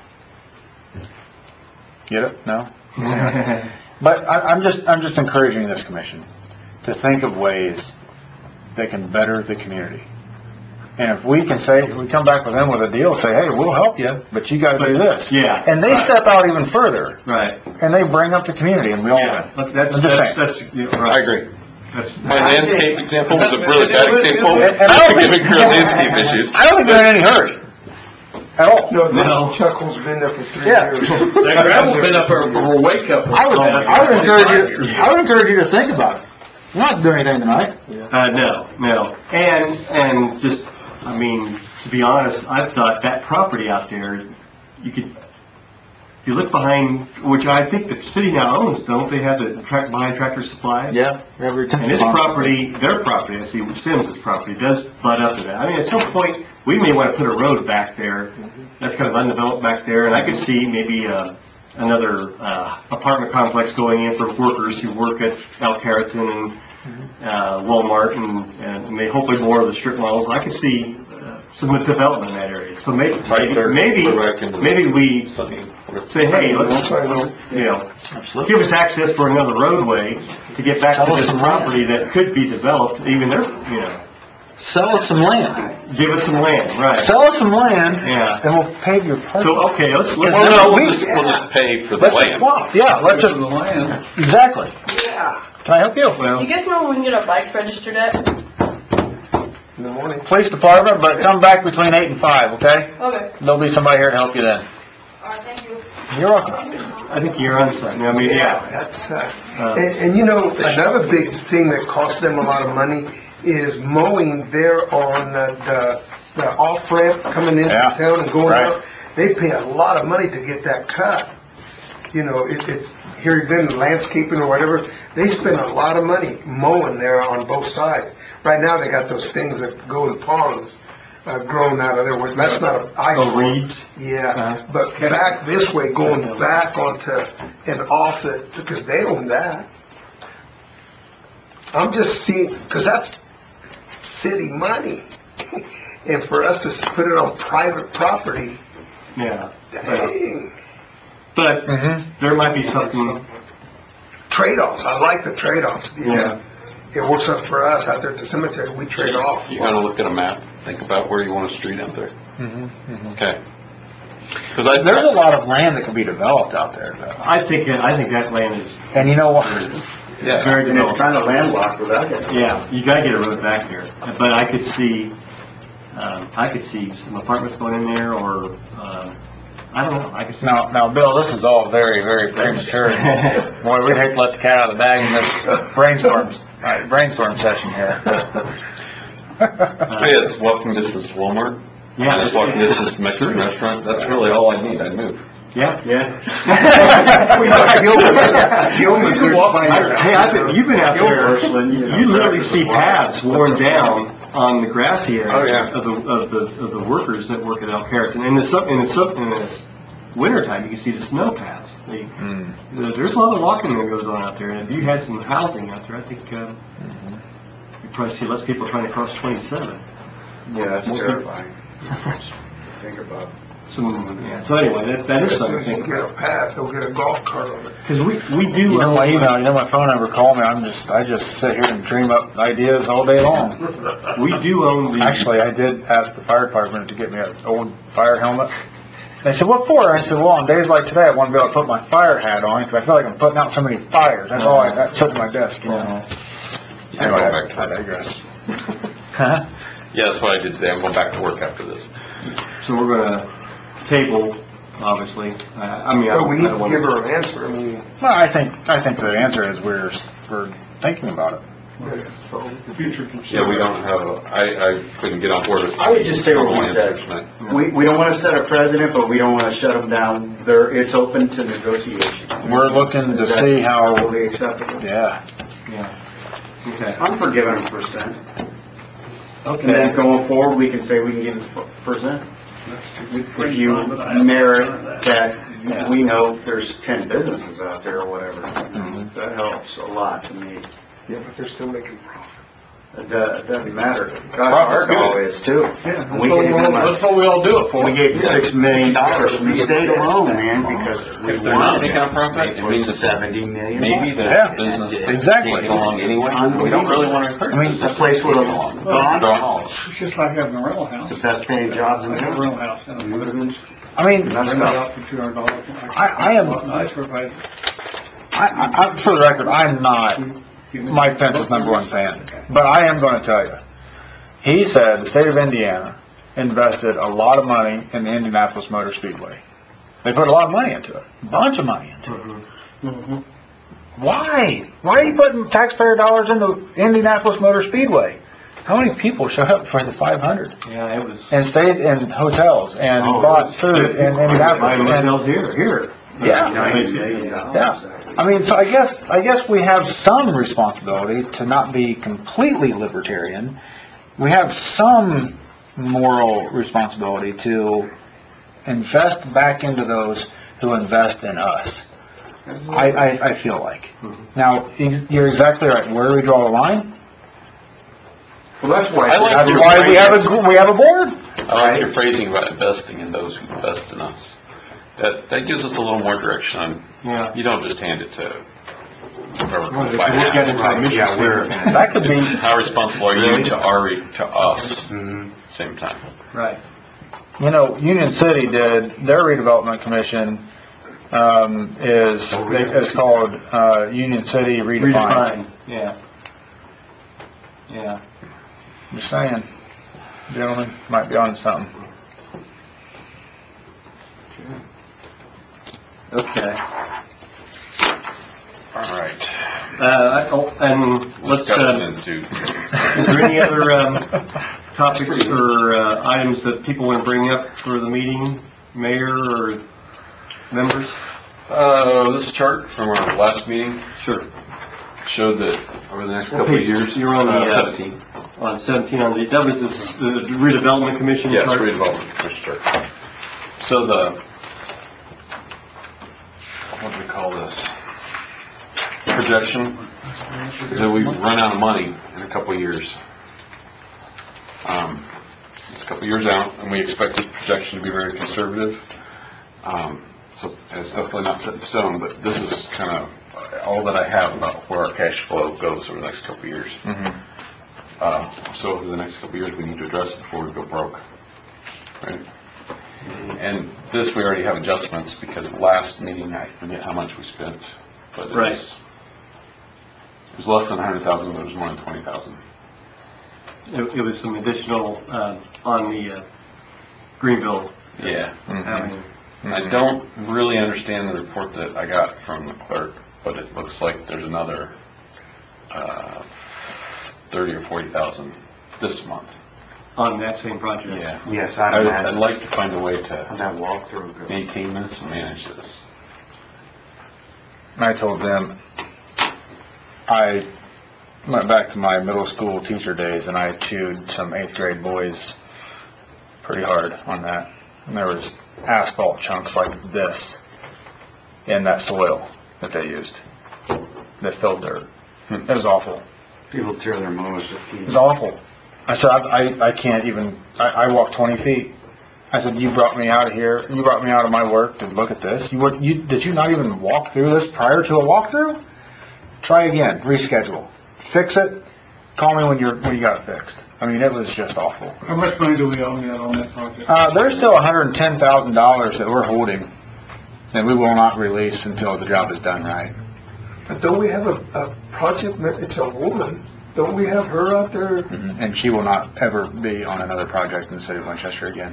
Get it? No? But I'm just encouraging this commission to think of ways that can better the community. And if we can say, we come back with them with a deal, say, hey, we'll help you, but you gotta do this. Yeah. And they step out even further, right. and they bring up the community, and we all win. Yeah, that's, I'm just saying. that's, I right. agree. That's, My landscape example was a really bad example. And I don't think- Giving her landscape issues. I don't think they're in any hurry. At all. No, No. this Chuckle's been there for 3 Yeah. years. That gravel's been up there for a wake up. I would encourage you to think about it. You're not doing anything tonight. no. And just, I mean, to be honest, I thought that property out there, you could, if you look behind, which I think the city now owns, don't they have the track behind Tractor Supply? Yeah. And this property, their property, I see Sims' property, does butt up to that. I mean, at some point, we may want to put a road back there that's kind of undeveloped back there, and I could see maybe another apartment complex going in for workers who work at El Carreton and Walmart and may hopefully more of the strip malls. I could see some development in that area. So maybe we say, hey, let's, you know, give us access for another roadway to get back to this property that could be developed, even there, you know. Sell us some land. Give us some land, right. Sell us some land, Yeah. and we'll pave your parking. So, okay, let's Well, Well, no, no, we'll just pay for the Let's just land. swap, yeah, let's just, the land. exactly. Yeah. Can I help you? Well, You guys know when we can get our bikes registered at? In the morning. Police department, but come back between 8 and 5, okay? Okay. There'll be somebody here to help you then. Alright, thank you. You're welcome. I think you're on something. I mean, yeah. That's, and you know, another big thing that costs them a lot of money is mowing there on the off-ramp coming into Yeah, town and going right. out. They pay a lot of money to get that cut. You know, it's, here you've been landscaping or whatever, they spend a lot of money mowing there on both sides. Right now, they got those things that go in ponds, growing out of there, where that's not an ice. Oh, reeds? Yeah, but back this way, going back onto and off it, because they own that. I'm just seeing, because that's city money. And for us to put it on private property, Yeah. dang. But there might be something, Trade-offs, I like the trade-offs. Yeah. It works out for us out there at the cemetery, we trade off. You gotta look at a map, think about where you want a street out there. Okay. Because There's a lot of land that can be developed out there, though. I think that land is And you know what? yeah. very And it's developed. kind of landlocked without it. Yeah, you gotta get a road back there. But I could see some apartments going in there, or, I don't know, I could see. Now, Bill, this is all very, very premature. Boy, we'd hate to let the cat out of the bag in this brainstorm session here. Hey, it's walking distance to Walmart. Yeah. And it's walking distance to Mexican restaurant. That's really all I need. I'd move. Yeah. We got Gilman's there by your house. You've been out there, Gilbertson, you know, you literally see paths worn down on the grassy area Oh, yeah. of the workers that work at El Carreton. In the wintertime, you can see the snow paths. There's a lot of walking that goes on out there, and if you had some housing out there, I think, you'd probably see less people trying to cross 27. Yeah, that's terrifying. Think about it. So anyway, that is As soon something to as you think get about. a path, they'll get a golf cart on it. Because we do. You know my email, you know my phone number, call me, I just sit here and dream up ideas all day long. We do own the. Actually, I did ask the fire department to get me an old fire helmet. They said, what for? I said, well, on days like today, I want to be able to put my fire hat on, because I feel like I'm putting out so many fires. That's all that's sitting at my desk, you know. Anyway, I digress. Huh? Yeah, that's what I did today. I'm going back to work after this. So we're gonna table, obviously. I mean, But we need I don't to want give her an answer, I mean, Well, I think the answer is we're thinking about it. so. Yeah, we don't have I couldn't get on board with. I would just say what we Formal said. answer tonight. We don't want to set a precedent, but we don't want to shut them down. It's open to negotiation. We're looking to Is that see how, totally acceptable? yeah. Yeah. Okay. I'm for giving them percent. Okay. And then going forward, we can say we can give them percent. If you merit that, we know there's 10 businesses out there or whatever. That helps a lot to me. Yeah, but they're still making profit. It doesn't matter. God, our goal is too. Yeah, We gave them that's what we all do it for. We gave you $6 million. We stayed alone, man, because we If they're not wanted making a profit, it means to. it's $70 million. maybe the Yeah, business exactly. can't get along anyway. We don't really want to encourage. I mean, A place with a Gone. gone. It's just like having a rental house. It's the best paying jobs in Like a town. rental house, you know. I mean, That's Rent it tough. out for $200. I am- Nice for everybody. for the record, I'm not Mike Pence's #1 fan. But I am going to tell you, he said the state of Indiana invested a lot of money in the Indianapolis Motor Speedway. They put a lot of money into it, a bunch of money into it. Why? Why are you putting taxpayer dollars into Indianapolis Motor Speedway? How many people showed up for the 500 Yeah, it was. and stayed in hotels and bought food in Indianapolis? Hotels here. Yeah. $90 million. Yeah. I mean, so I guess we have some responsibility to not be completely libertarian. We have some moral responsibility to invest back into those who invest in us. I feel like. Now, you're exactly right. Where do we draw the line? Well, that's why. That's why we have a board. I like your phrasing about investing in those who invest in us. That gives us a little more direction on, Yeah. you don't just hand it to whoever Well, comes if by you look at it and by asks. mission Yeah, we're- statement. That could be. How responsible are you to us, same time? Right. You know, Union City did their redevelopment commission. Is called Union City Redefined. Redefined, yeah. Yeah. Just saying, gentlemen, might be on something. Okay. All right. And let's, Discussion ensued. is there any other topics or items that people want to bring up for the meeting, mayor or members? This chart from our last meeting Sure. showed that over the next couple of years. You're on the 17. On 17 on that was the redevelopment commission Yes, chart? redevelopment commission chart. So what do we call this? Projection, that we run out of money in a couple of years. It's a couple of years out, and we expect this projection to be very conservative. So it's definitely not set in stone, but this is kind of all that I have about where our cash flow goes over the next couple of years. So over the next couple of years, we need to address it before we go broke, right? And this, we already have adjustments, because last meeting, I forget how much we spent, but it Right. was less than 100,000, but it was more than 20,000. It was some additional on the Greenville Yeah. Avenue. I don't really understand the report that I got from the clerk, but it looks like there's another 30 or 40,000 this month. On that same project. Yeah. Yes, I'd like to find a way On to that walkthrough. maintain this and manage this. I told them, I went back to my middle school teacher days and I chewed some 8th grade boys pretty hard on that. And there was asphalt chunks like this in that soil that they used, that filled dirt. It was awful. People tear their mowers to It pieces. was awful. I said, I can't even, I walked 20 feet. I said, you brought me out of here, you brought me out of my work to look at this. Did you not even walk through this prior to a walkthrough? Try again, reschedule. Fix it, call me when you got it fixed. I mean, it was just awful. How much money do we owe yet on that project? There's still $110,000 that we're holding that we will not release until the job is done right. But don't we have a project, it's a woman, don't we have her out there? And she will not ever be on another project in the city of Winchester again.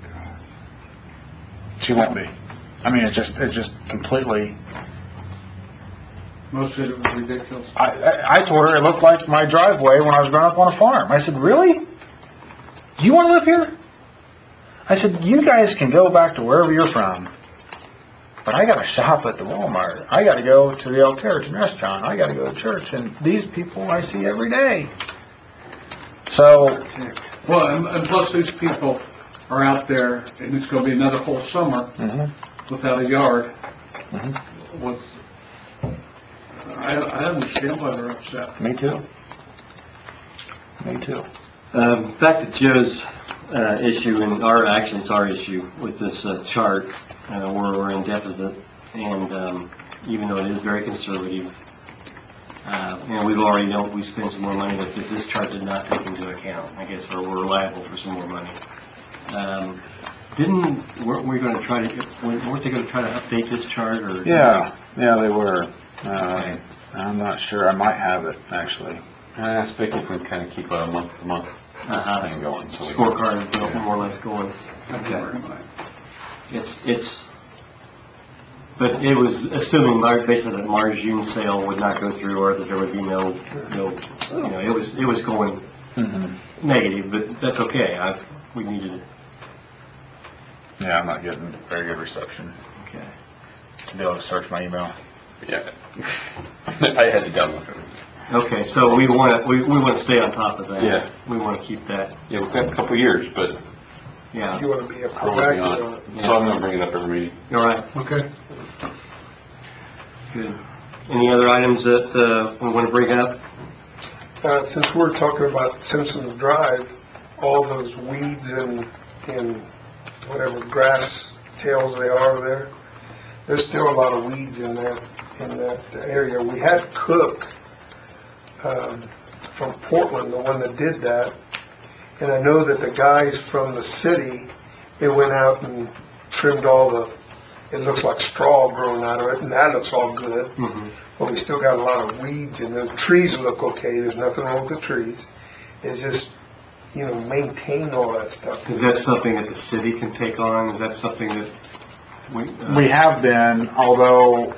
She won't be. I mean, it just completely. Most of it was ridiculous. I told her it looked like my driveway when I was growing up on a farm. I said, really? Do you want to live here? I said, you guys can go back to wherever you're from, but I got to shop at the Walmart. I got to go to the El Keratin restaurant. I got to go to church, and these people I see every day. So, Well, and plus these people are out there, and it's gonna be another whole summer without a yard. With, I understand why they're upset. me too. Me too. Back to Joe's issue, and it's our issue with this chart, where we're in deficit, and even though it is very conservative, and we've already known we spent some more money that this chart did not take into account, I guess, or we're liable for some more money. Weren't we going to try to, weren't they going to try to update this chart, or? Yeah, they were. Okay. I'm not sure, I might have it, actually. And I asked Vicki if we can kind of keep a month-to-month thing going, so. we- Scorecard, more or less going. Thank you very much. But it was assuming basically that Mars June sale would not go through, or that there would be no, it was going negative, but that's okay. We needed it. Yeah, I'm not getting very good reception Okay. to be able to search my email. Yeah. I had to download it. Okay, so we want to stay on top of that. Yeah. We want to keep that, Yeah, we've got a couple of years, but yeah. You want to be a we're working on proactive on it. it. So I'm gonna bring it up every meeting. All right, Okay. good. Any other items that we want to bring up? Since we're talking about Simpson Drive, all those weeds and whatever grass tails they are there, there's still a lot of weeds in that area. We had Cook from Portland, the one that did that, and I know that the guys from the city, they went out and trimmed it looks like straw growing out of it, and that looks all good. But we still got a lot of weeds, and the trees look okay. There's nothing wrong with the trees. It's just, maintain all that stuff. Is that something that the city can take on? Is that something that We have been, although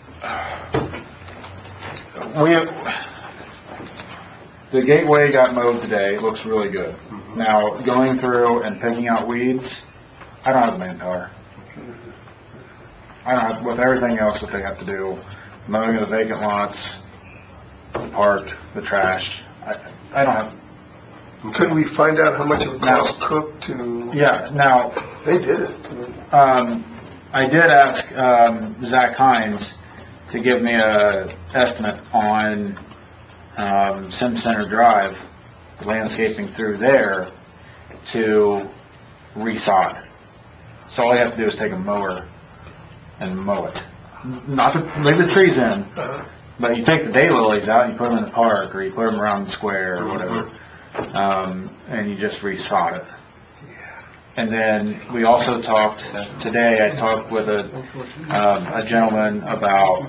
the gateway got mowed today. It looks really good. Now, going through and picking out weeds, I don't have the manpower. I don't have, with everything else that they have to do, mowing of the vacant lots, the park, the trash, I don't have. Could we find out how much it would cost Cook to? Yeah, now, They did it. I did ask Zach Hines to give me a estimate on Sim Center Drive, landscaping through there to resod. So all you have to do is take a mower and mow it. Not to leave the trees in, but you take the daylilies out and you put them in the park, or you put them around the square or whatever, and you just resod it. And then we also talked, today I talked with a gentleman about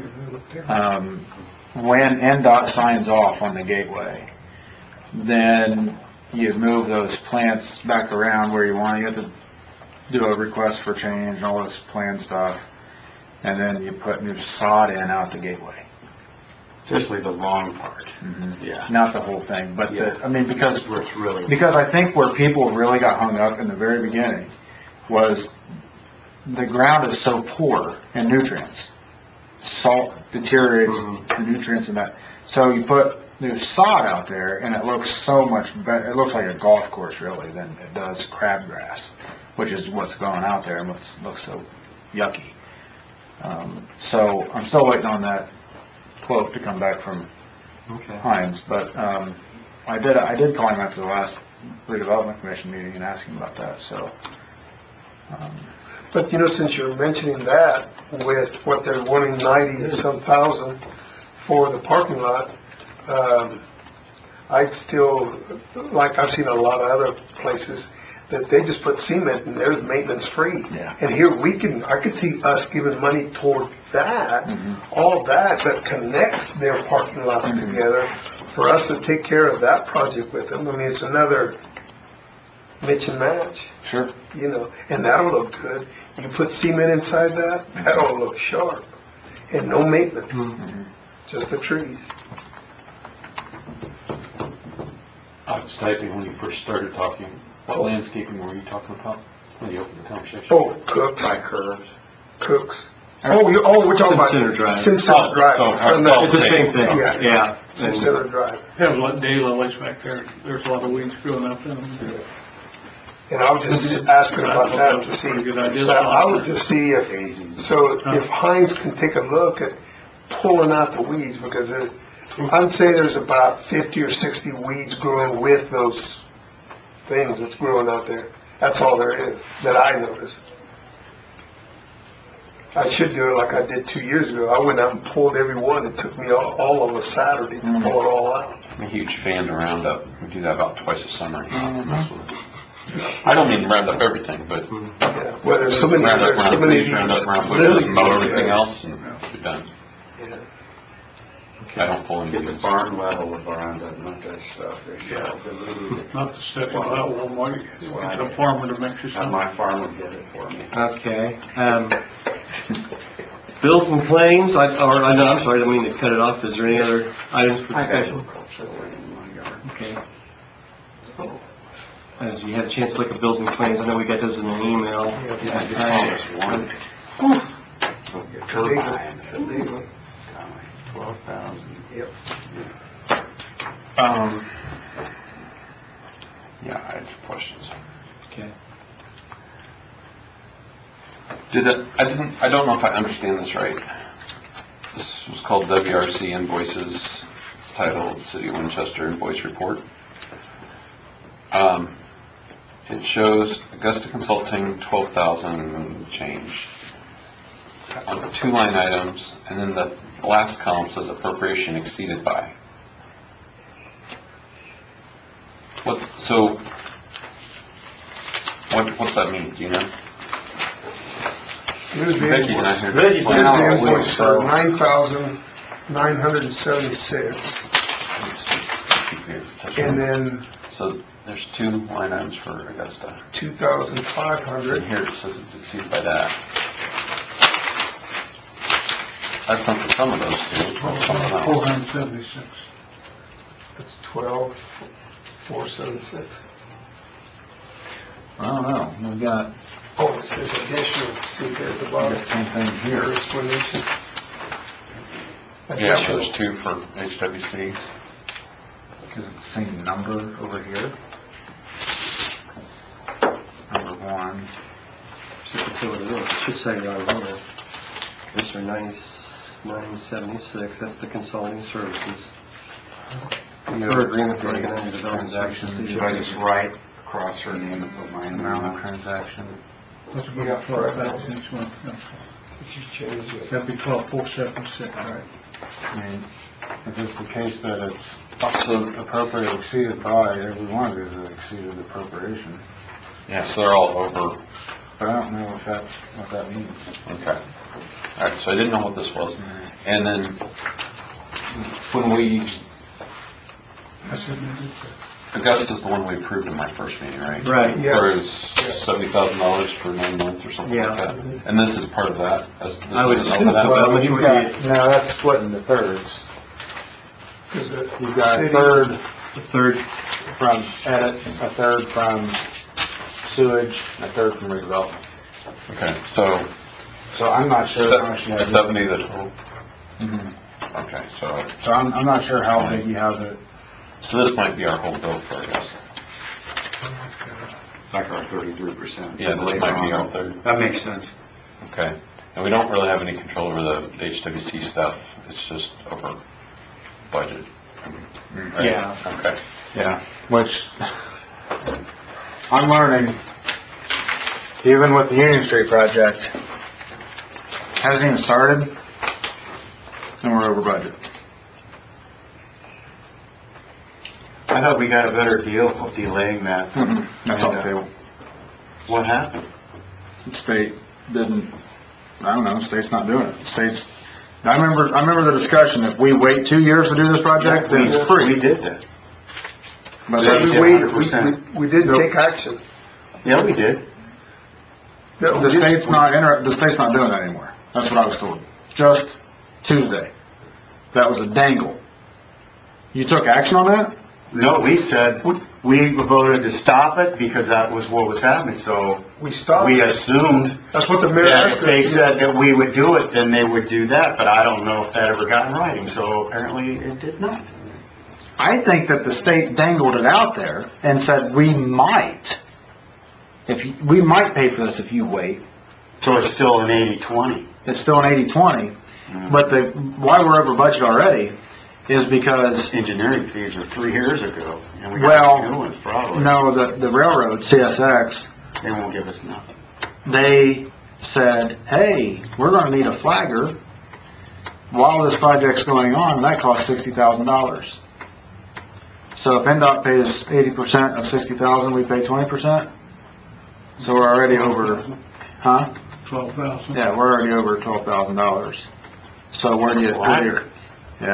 when NDOT signs off on the gateway, then you move those plants back around where you want. You have to do a request for change and all this plan stuff, and then you put new sod in out the gateway. Especially the long part. Yeah. Not the whole thing, but because Where it's really. Because I think where people really got hung up in the very beginning was the ground is so poor in nutrients. Salt deteriorates the nutrients in that. So you put new sod out there and it looks so much better. It looks like a golf course really than it does crabgrass, which is what's going out there and looks so yucky. So I'm still waiting on that quote to come back from Hines, but I did call him after the last redevelopment commission meeting and ask him about that. So, But since you're mentioning that, with what they're wanting 90-some thousand for the parking lot, I'd still, like I've seen a lot of other places, that they just put cement and there's maintenance free. Yeah. And here I could see us giving money toward that, all that connects their parking lots together, for us to take care of that project with them. I mean, it's another mix and match. sure. And that'll look good. You put cement inside that'll look sharp. And no maintenance, just the trees. I was typing when you first started talking. What landscaping were you talking about when you opened the conversation? Oh, Cooks. By curves. Cooks. We're talking about Sim Center Drive. Sim Center Drive. It's the same thing. Yeah. Sim Center Drive. Have a lot of daylilies back there. There's a lot of weeds growing up in them. And I was just asking about that to see. Pretty good idea. I would just see if Hines can take a look at pulling out the weeds, because I'd say there's about 50 or 60 weeds growing with those things that's growing out there. That's all there is that I noticed. I should do it like I did 2 years ago. I went out and pulled every one. It took me all of a Saturday to pull it all out. I'm a huge fan of Roundup. We do that about twice a summer. I don't mean round up everything, but Yeah. Well, there's so many. round up There's so round many trees, round up round lilies bushes, mow there. everything else, and be done. Yeah. I don't pull any Get of the these. barn level with Rhonda, not that stuff. Not the second level, Mike, Right. the farmer to make you Have some. my farmer get it for me. Okay, bills and claims, I'm sorry, I didn't mean to cut it off. Is there any other items for I got discussion? in my yard. Okay. As you had a chance to look at bills and claims, I know we got those in an email. Yeah, I just saw this one. Turbine. It's a big one. 12,000. Yep. Yeah, I had some questions. Okay. I don't know if I understand this right. This was called WRC invoices. It's titled City of Winchester Invoice Report. It shows Augusta Consulting 12,000 change on 2 line items, and then the last column says appropriation exceeded by. What's that mean? Do you know? Here's the Becky's not here. invoice. Here's the Well, invoice for $9,976, and then So there's 2 line items for Augusta. And $2,500. here it says it's exceeded by that. That's not for some of those 2, that's something else. 476. That's 12,476. I don't know, we've got, Oh, it says additional, see there at the we've bottom, got same thing your here. explanation. Yeah, there's 2 for HWC. Is it the same number over here? Number 1. Should say what it is. It should say it on here. Commissioner 976, that's the consulting services. Per agreement for economic development Transaction. actions. Should I just write across her name and put my name Amount of on it? transaction. That's about 12,000 each month. You should change it. That'd be 12,476, right? I mean, if it's the case that it's appropriate exceeded by, every one of these has exceeded appropriation. Yeah, so they're all over. But I don't know what that means. Okay. All right, so I didn't know what this was. And then when Augusta's the one we approved in my first meeting, right? Right. Yes. For $70,000 for 9 months or something like Yeah. that. And this is part of that? This I would isn't assume over that? so. Well, you would be- No, that's split into thirds. Because the You've got a city- third The third, from edit, a third from sewage, and a third from redevelopment. Okay, so So I'm not sure how much you have. 70 the total? Mhm. Okay, so I'm not sure how big you have it. this might be our whole bill for Augusta. Like our 33%. Yeah, this might be our third. That makes sense. Okay. And we don't really have any control over the HWC stuff. It's just over budget. Right? Yeah. Okay. Yeah, which I'm learning, even with the Union Street project, hasn't even started, and we're over budget. I thought we got a better deal of delaying that. That's off the table. What happened? The state didn't, I don't know, the state's not doing it. State's, I remember the discussion, if we wait 2 years to do this project, then it's We free. did that. But Yeah, that's- we waited. 100%. We didn't take action. Yeah, we did. No, the state's not doing that anymore. That's what I was told. Just Tuesday. That was a dangle. You took action on that? No, we said, we voted to stop it because that was what was happening, so We stopped. we assumed That's what the mayor that asked if they us. said that we would do it, then they would do that, but I don't know if that ever got in writing, so apparently it did not. I think that the state dangled it out there and said, we might pay for this if you wait. So it's still an 80-20. It's still an 80-20, but why we're over budget already is because, Engineering fees were 3 years ago, and we Well, got new ones probably. no, the railroad, CSX, They won't give us nothing. they said, hey, we're gonna need a flagger while this project's going on, and that costs $60,000. So if NDOT pays 80% of 60,000, we pay 20%? So we're already over, huh? 12,000. Yeah, we're already over $12,000. So where do you, Flagger. yeah.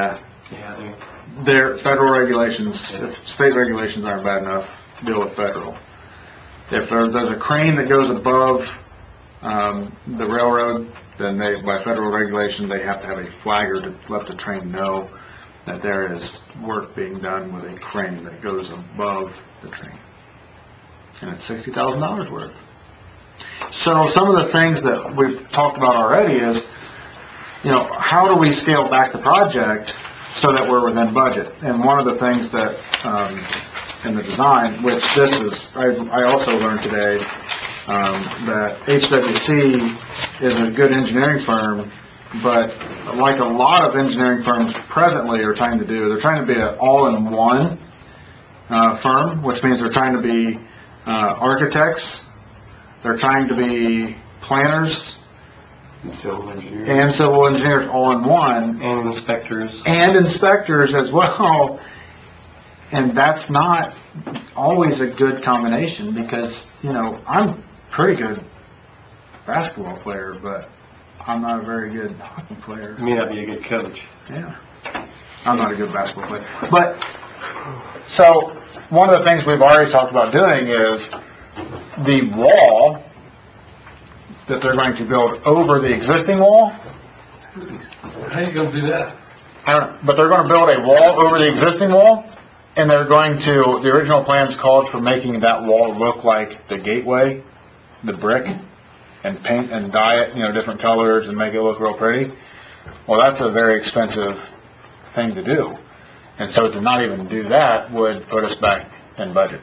Yeah, Their federal regulations, if state regulations aren't bad enough, deal with federal. If there's a crane that goes above, the railroad, then by federal regulation, they have to have a flagger to let the train know that there is work being done with a crane that goes above the train. And it's $60,000 worth. So some of the things that we've talked about already is, how do we scale back the project so that we're within budget? And one of the things that, in the design, which I also learned today, that HWC is a good engineering firm, but like a lot of engineering firms presently are trying to do, they're trying to be an all-in-one firm, which means they're trying to be architects, they're trying to be planners, and civil engineers. and civil engineers all in one, And inspectors. and inspectors as well. And that's not always a good combination because, I'm a pretty good basketball player, but I'm not a very good hockey player. You may not be a good coach. Yeah. I'm not a good basketball player. But, so, one of the things we've already talked about doing is the wall that they're going to build over the existing wall. How you gonna do that? I don't know, but they're going to build a wall over the existing wall, and they're going to, the original plans called for making that wall look like the gateway, the brick, and paint and dye it, different colors and make it look real pretty. Well, that's a very expensive thing to do. And so to not even do that would put us back in budget.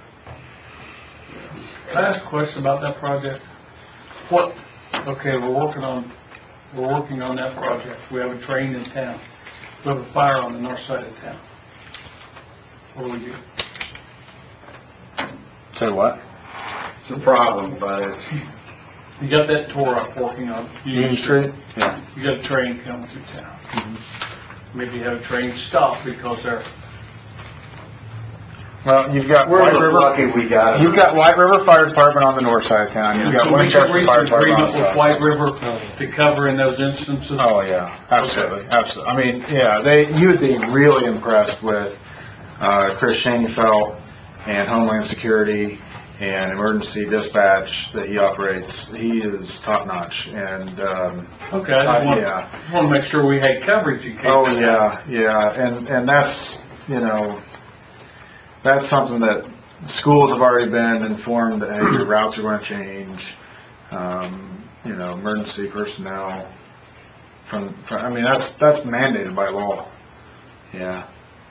Can I ask a question about that project? Okay, we're working on that project. We have a train in town. We have a fire on the north side of town. What do we do? Say what? It's a problem, but it's, You got that tore up working on Union Street? Yeah. You got a train coming through town. Maybe you have a train stop because they're, Well, you've got we're White just River, lucky we got it. you've got White River Fire Department on the north side of town. You've got so we Winchester can reach Fire an Department on agreement the with south. White River to cover in those instances? Oh, yeah, absolutely, absolutely. I mean, yeah, you would be really impressed with, Chris Shaneyfelt and Homeland Security and emergency dispatch that he operates. He is top notch and, Okay, I yeah. just want to make sure we had coverage in case. Oh, that yeah, and that's, that's something that schools have already been informed that, hey, your routes are going to change. Emergency personnel I mean, that's mandated by law. Yeah.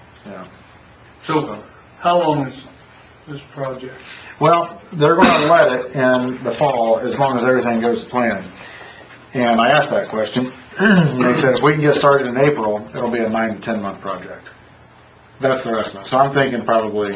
So, how long is this project? Well, they're going to let it in the fall as long as everything goes to plan. And I asked that question. And they said if we can get started in April, it'll be a 9 to 10 month project. That's their estimate. So I'm thinking probably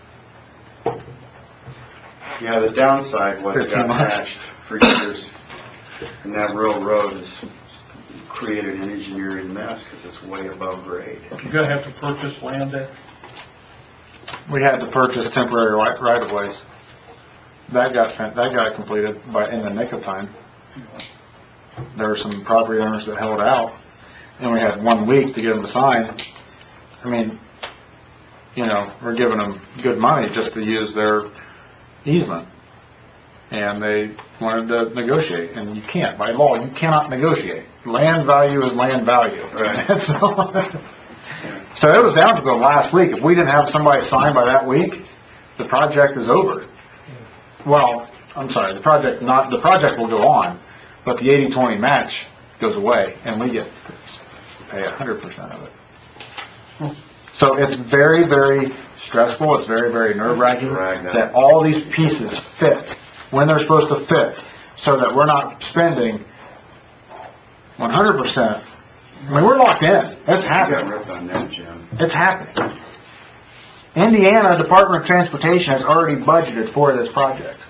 Yeah, the downside was it 15 got months. patched for years. And that real road has created an engineering mess because it's way above grade. You're gonna have to purchase land there? we had to purchase temporary right of ways. That got completed in the nick of time. There were some property owners that held out, and we had 1 week to get them to sign. I mean, we're giving them good money just to use their easement. And they wanted to negotiate, and you can't. By law, you cannot negotiate. Land value is land value. Right. So it was down to the last week. If we didn't have somebody sign by that week, the project is over. Well, I'm sorry, the project will go on, but the 80-20 match goes away, and we get to pay 100% of it. So it's very, very stressful. It's very, very nerve-wracking that all these pieces fit when they're supposed to fit, so that we're not spending 100%. I mean, we're locked in. It's You got happening. ripped on that, Jim. It's happening. Indiana Department of Transportation has already budgeted for this project.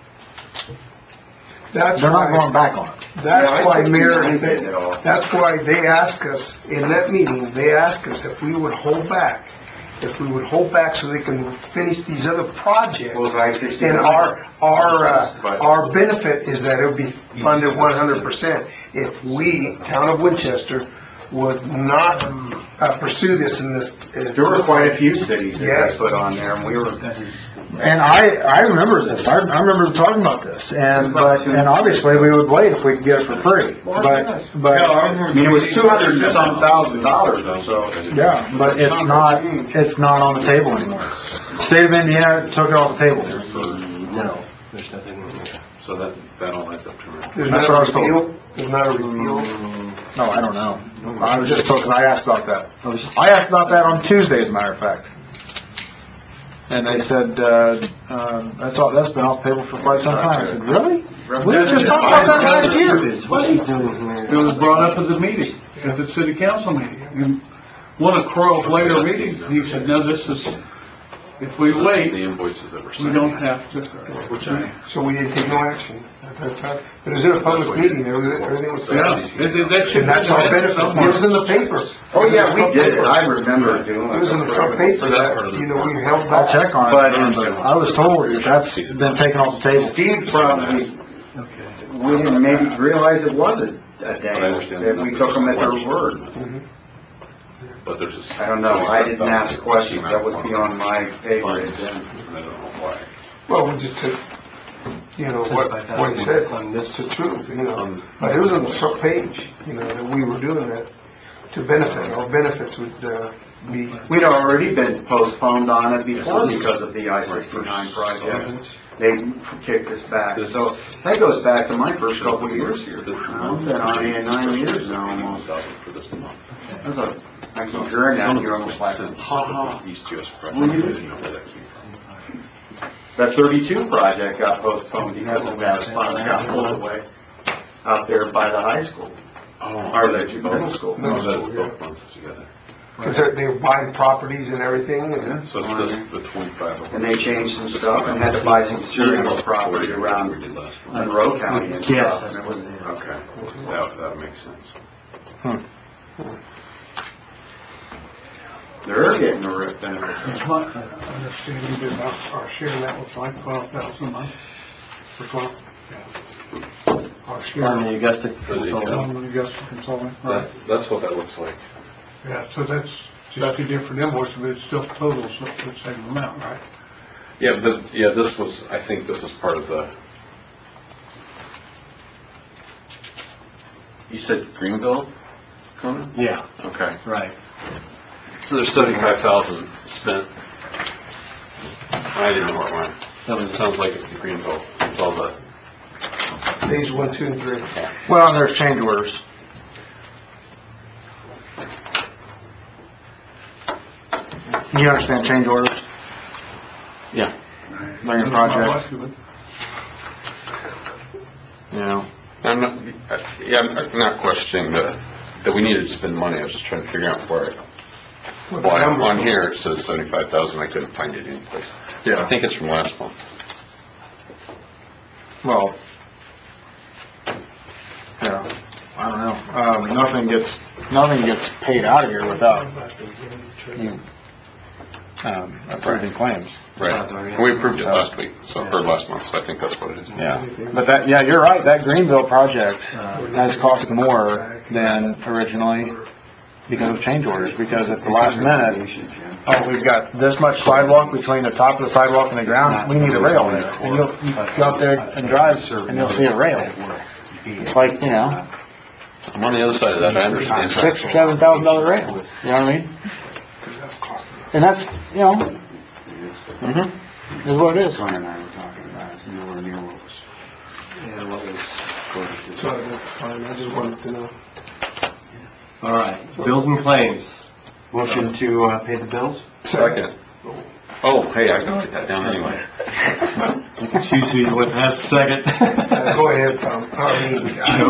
That's They're not why, going back on it. that's why, Mayor, it all. that's why they asked us, in that meeting, they asked us if we would hold back. If we would hold back so they can finish these other projects. Well, I-69. And our benefit is that it'll be funded 100%. If we, Town of Winchester, would not pursue this in this. There were quite a few cities that Yes. they put on there, and we were, And I remember this. I remember talking about this, and obviously we would wait if we could get it for free. But I mean, it was $200 and some thousand or so. yeah, but it's not on the table anymore. State of Indiana took it off the table. No, there's nothing in there. So that all adds up to around. There's That's not what I a was told. repeal. There's not a repeal. No, I don't know. I was just told, 'cause I asked about that. I asked about that on Tuesday, as a matter of fact. And they said, that's been off the table for quite some time. I said, really? We just talked about that last year. What's he doing It here? was brought up as a meeting, at the city council meeting. And one of Crowell's later meetings, he said, no, this is, if we The wait, invoices that were we signed. don't have to. Which I. So we didn't take no action at that time. But it was in a public meeting. Everything was Yeah, said. that should. And that's our benefit. It was in the paper. Oh, yeah, we did it. I remember doing it. It was in the front paper that, you know, we held I'll back. check on it, But- but I was told that that's been taken off the table. Steve probably, we didn't maybe realize it wasn't a day, But I understand that we took them at their word. But there's just. I don't know, I didn't ask questions, that was beyond my pay grade then. And I don't know why. Well, we just took, you know, what he said, and that's the truth, you know. But it was on the front page, you know, that we were doing that to benefit. Our benefits would be. We'd already been postponed on it before because of the I-69 project. They kicked us back. So that goes back to my first couple of years here. I've been on here 9 years now almost. For this month. I keep hearing that, and you're almost like, Since ha ha. this East US project, I didn't know where that came from. That 32 project got postponed because of that funds got pulled away out there by the high school, or the middle school. Oh, that's both months together. Because they were buying properties and everything, and So it's just the 25. And they changed some stuff and had to buy some serial property around Monroe County and Yes. stuff. And it was, Okay, that makes sense. they're getting a rip benefit. My understanding is our share of that was like 12,000 a month. For 12? Our share. On the Augusta consultant. On the Augusta Consulting, right? That's what that looks like. Yeah, so that's just a different invoice, but it's still total, so it's the same amount, right? Yeah, this was, I think this is part of the. You said Greenville, Conan? Yeah, Okay. right. So there's 75,000 spent. I didn't know where it went. It sounds like it's the Greenville. It's all the. phase 1, 2, and 3. Well, and there's change orders. You understand change orders? Yeah. Bringing projects, you know. I'm not questioning that we needed to spend money. I was just trying to figure out where. What the Well, numbers on were. here it says 75,000. I couldn't find it anyplace. I think it's from last month. Well, yeah, I don't know. Nothing gets paid out of here without you approving claims. Right. We approved it last week, or last month, so I think that's what it is. Yeah, but you're right, that Greenville project has cost more than originally because of change orders, because at the last minute, we've got this much sidewalk between the top of the sidewalk and the ground, we need a rail there. And you go out there and drive, and you'll see a rail. It's like, you know, I'm on the other side of that, I understand. $6,000 or $7,000 rail, you know what I mean? And that's, you know, is what it is. Son and I were talking about, it's nowhere near what was. Yeah, what was... So that's fine. I just wanted to know. All right, bills and claims. Motion to pay the bills? Second. Oh, hey, I can write that down anyway. You can choose who you want to have second. Go ahead, Tom. I mean,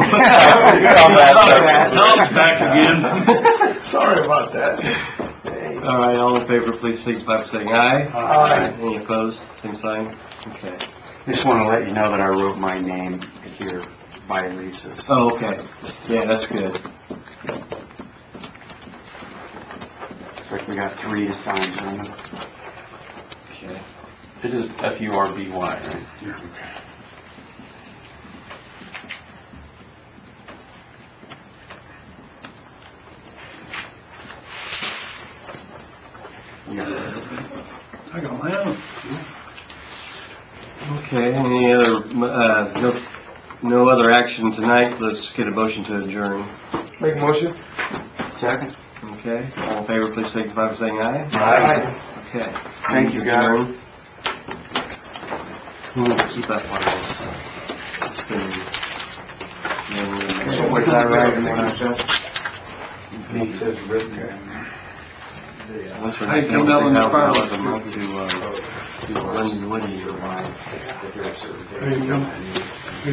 Back again. sorry about that. All right, all in favor, please signify by saying aye. Aye. Any opposed? Same sign. Okay. Just want to let you know that I wrote my name here by Lisa's. Oh, okay. Yeah, that's good. Looks like we got 3 to sign, gentlemen. Okay. It is FURBY, right? no other action tonight, let's get a motion to adjourn. Make a motion? Second. Okay, all in favor, please signify by saying aye. Aye. Okay. Thank you, guys. Adjourn. We need to keep up on this. It's been... So was I right in what I said? He says written. Hey, come down on the fire. $1,000 a month to London Woody. There you go.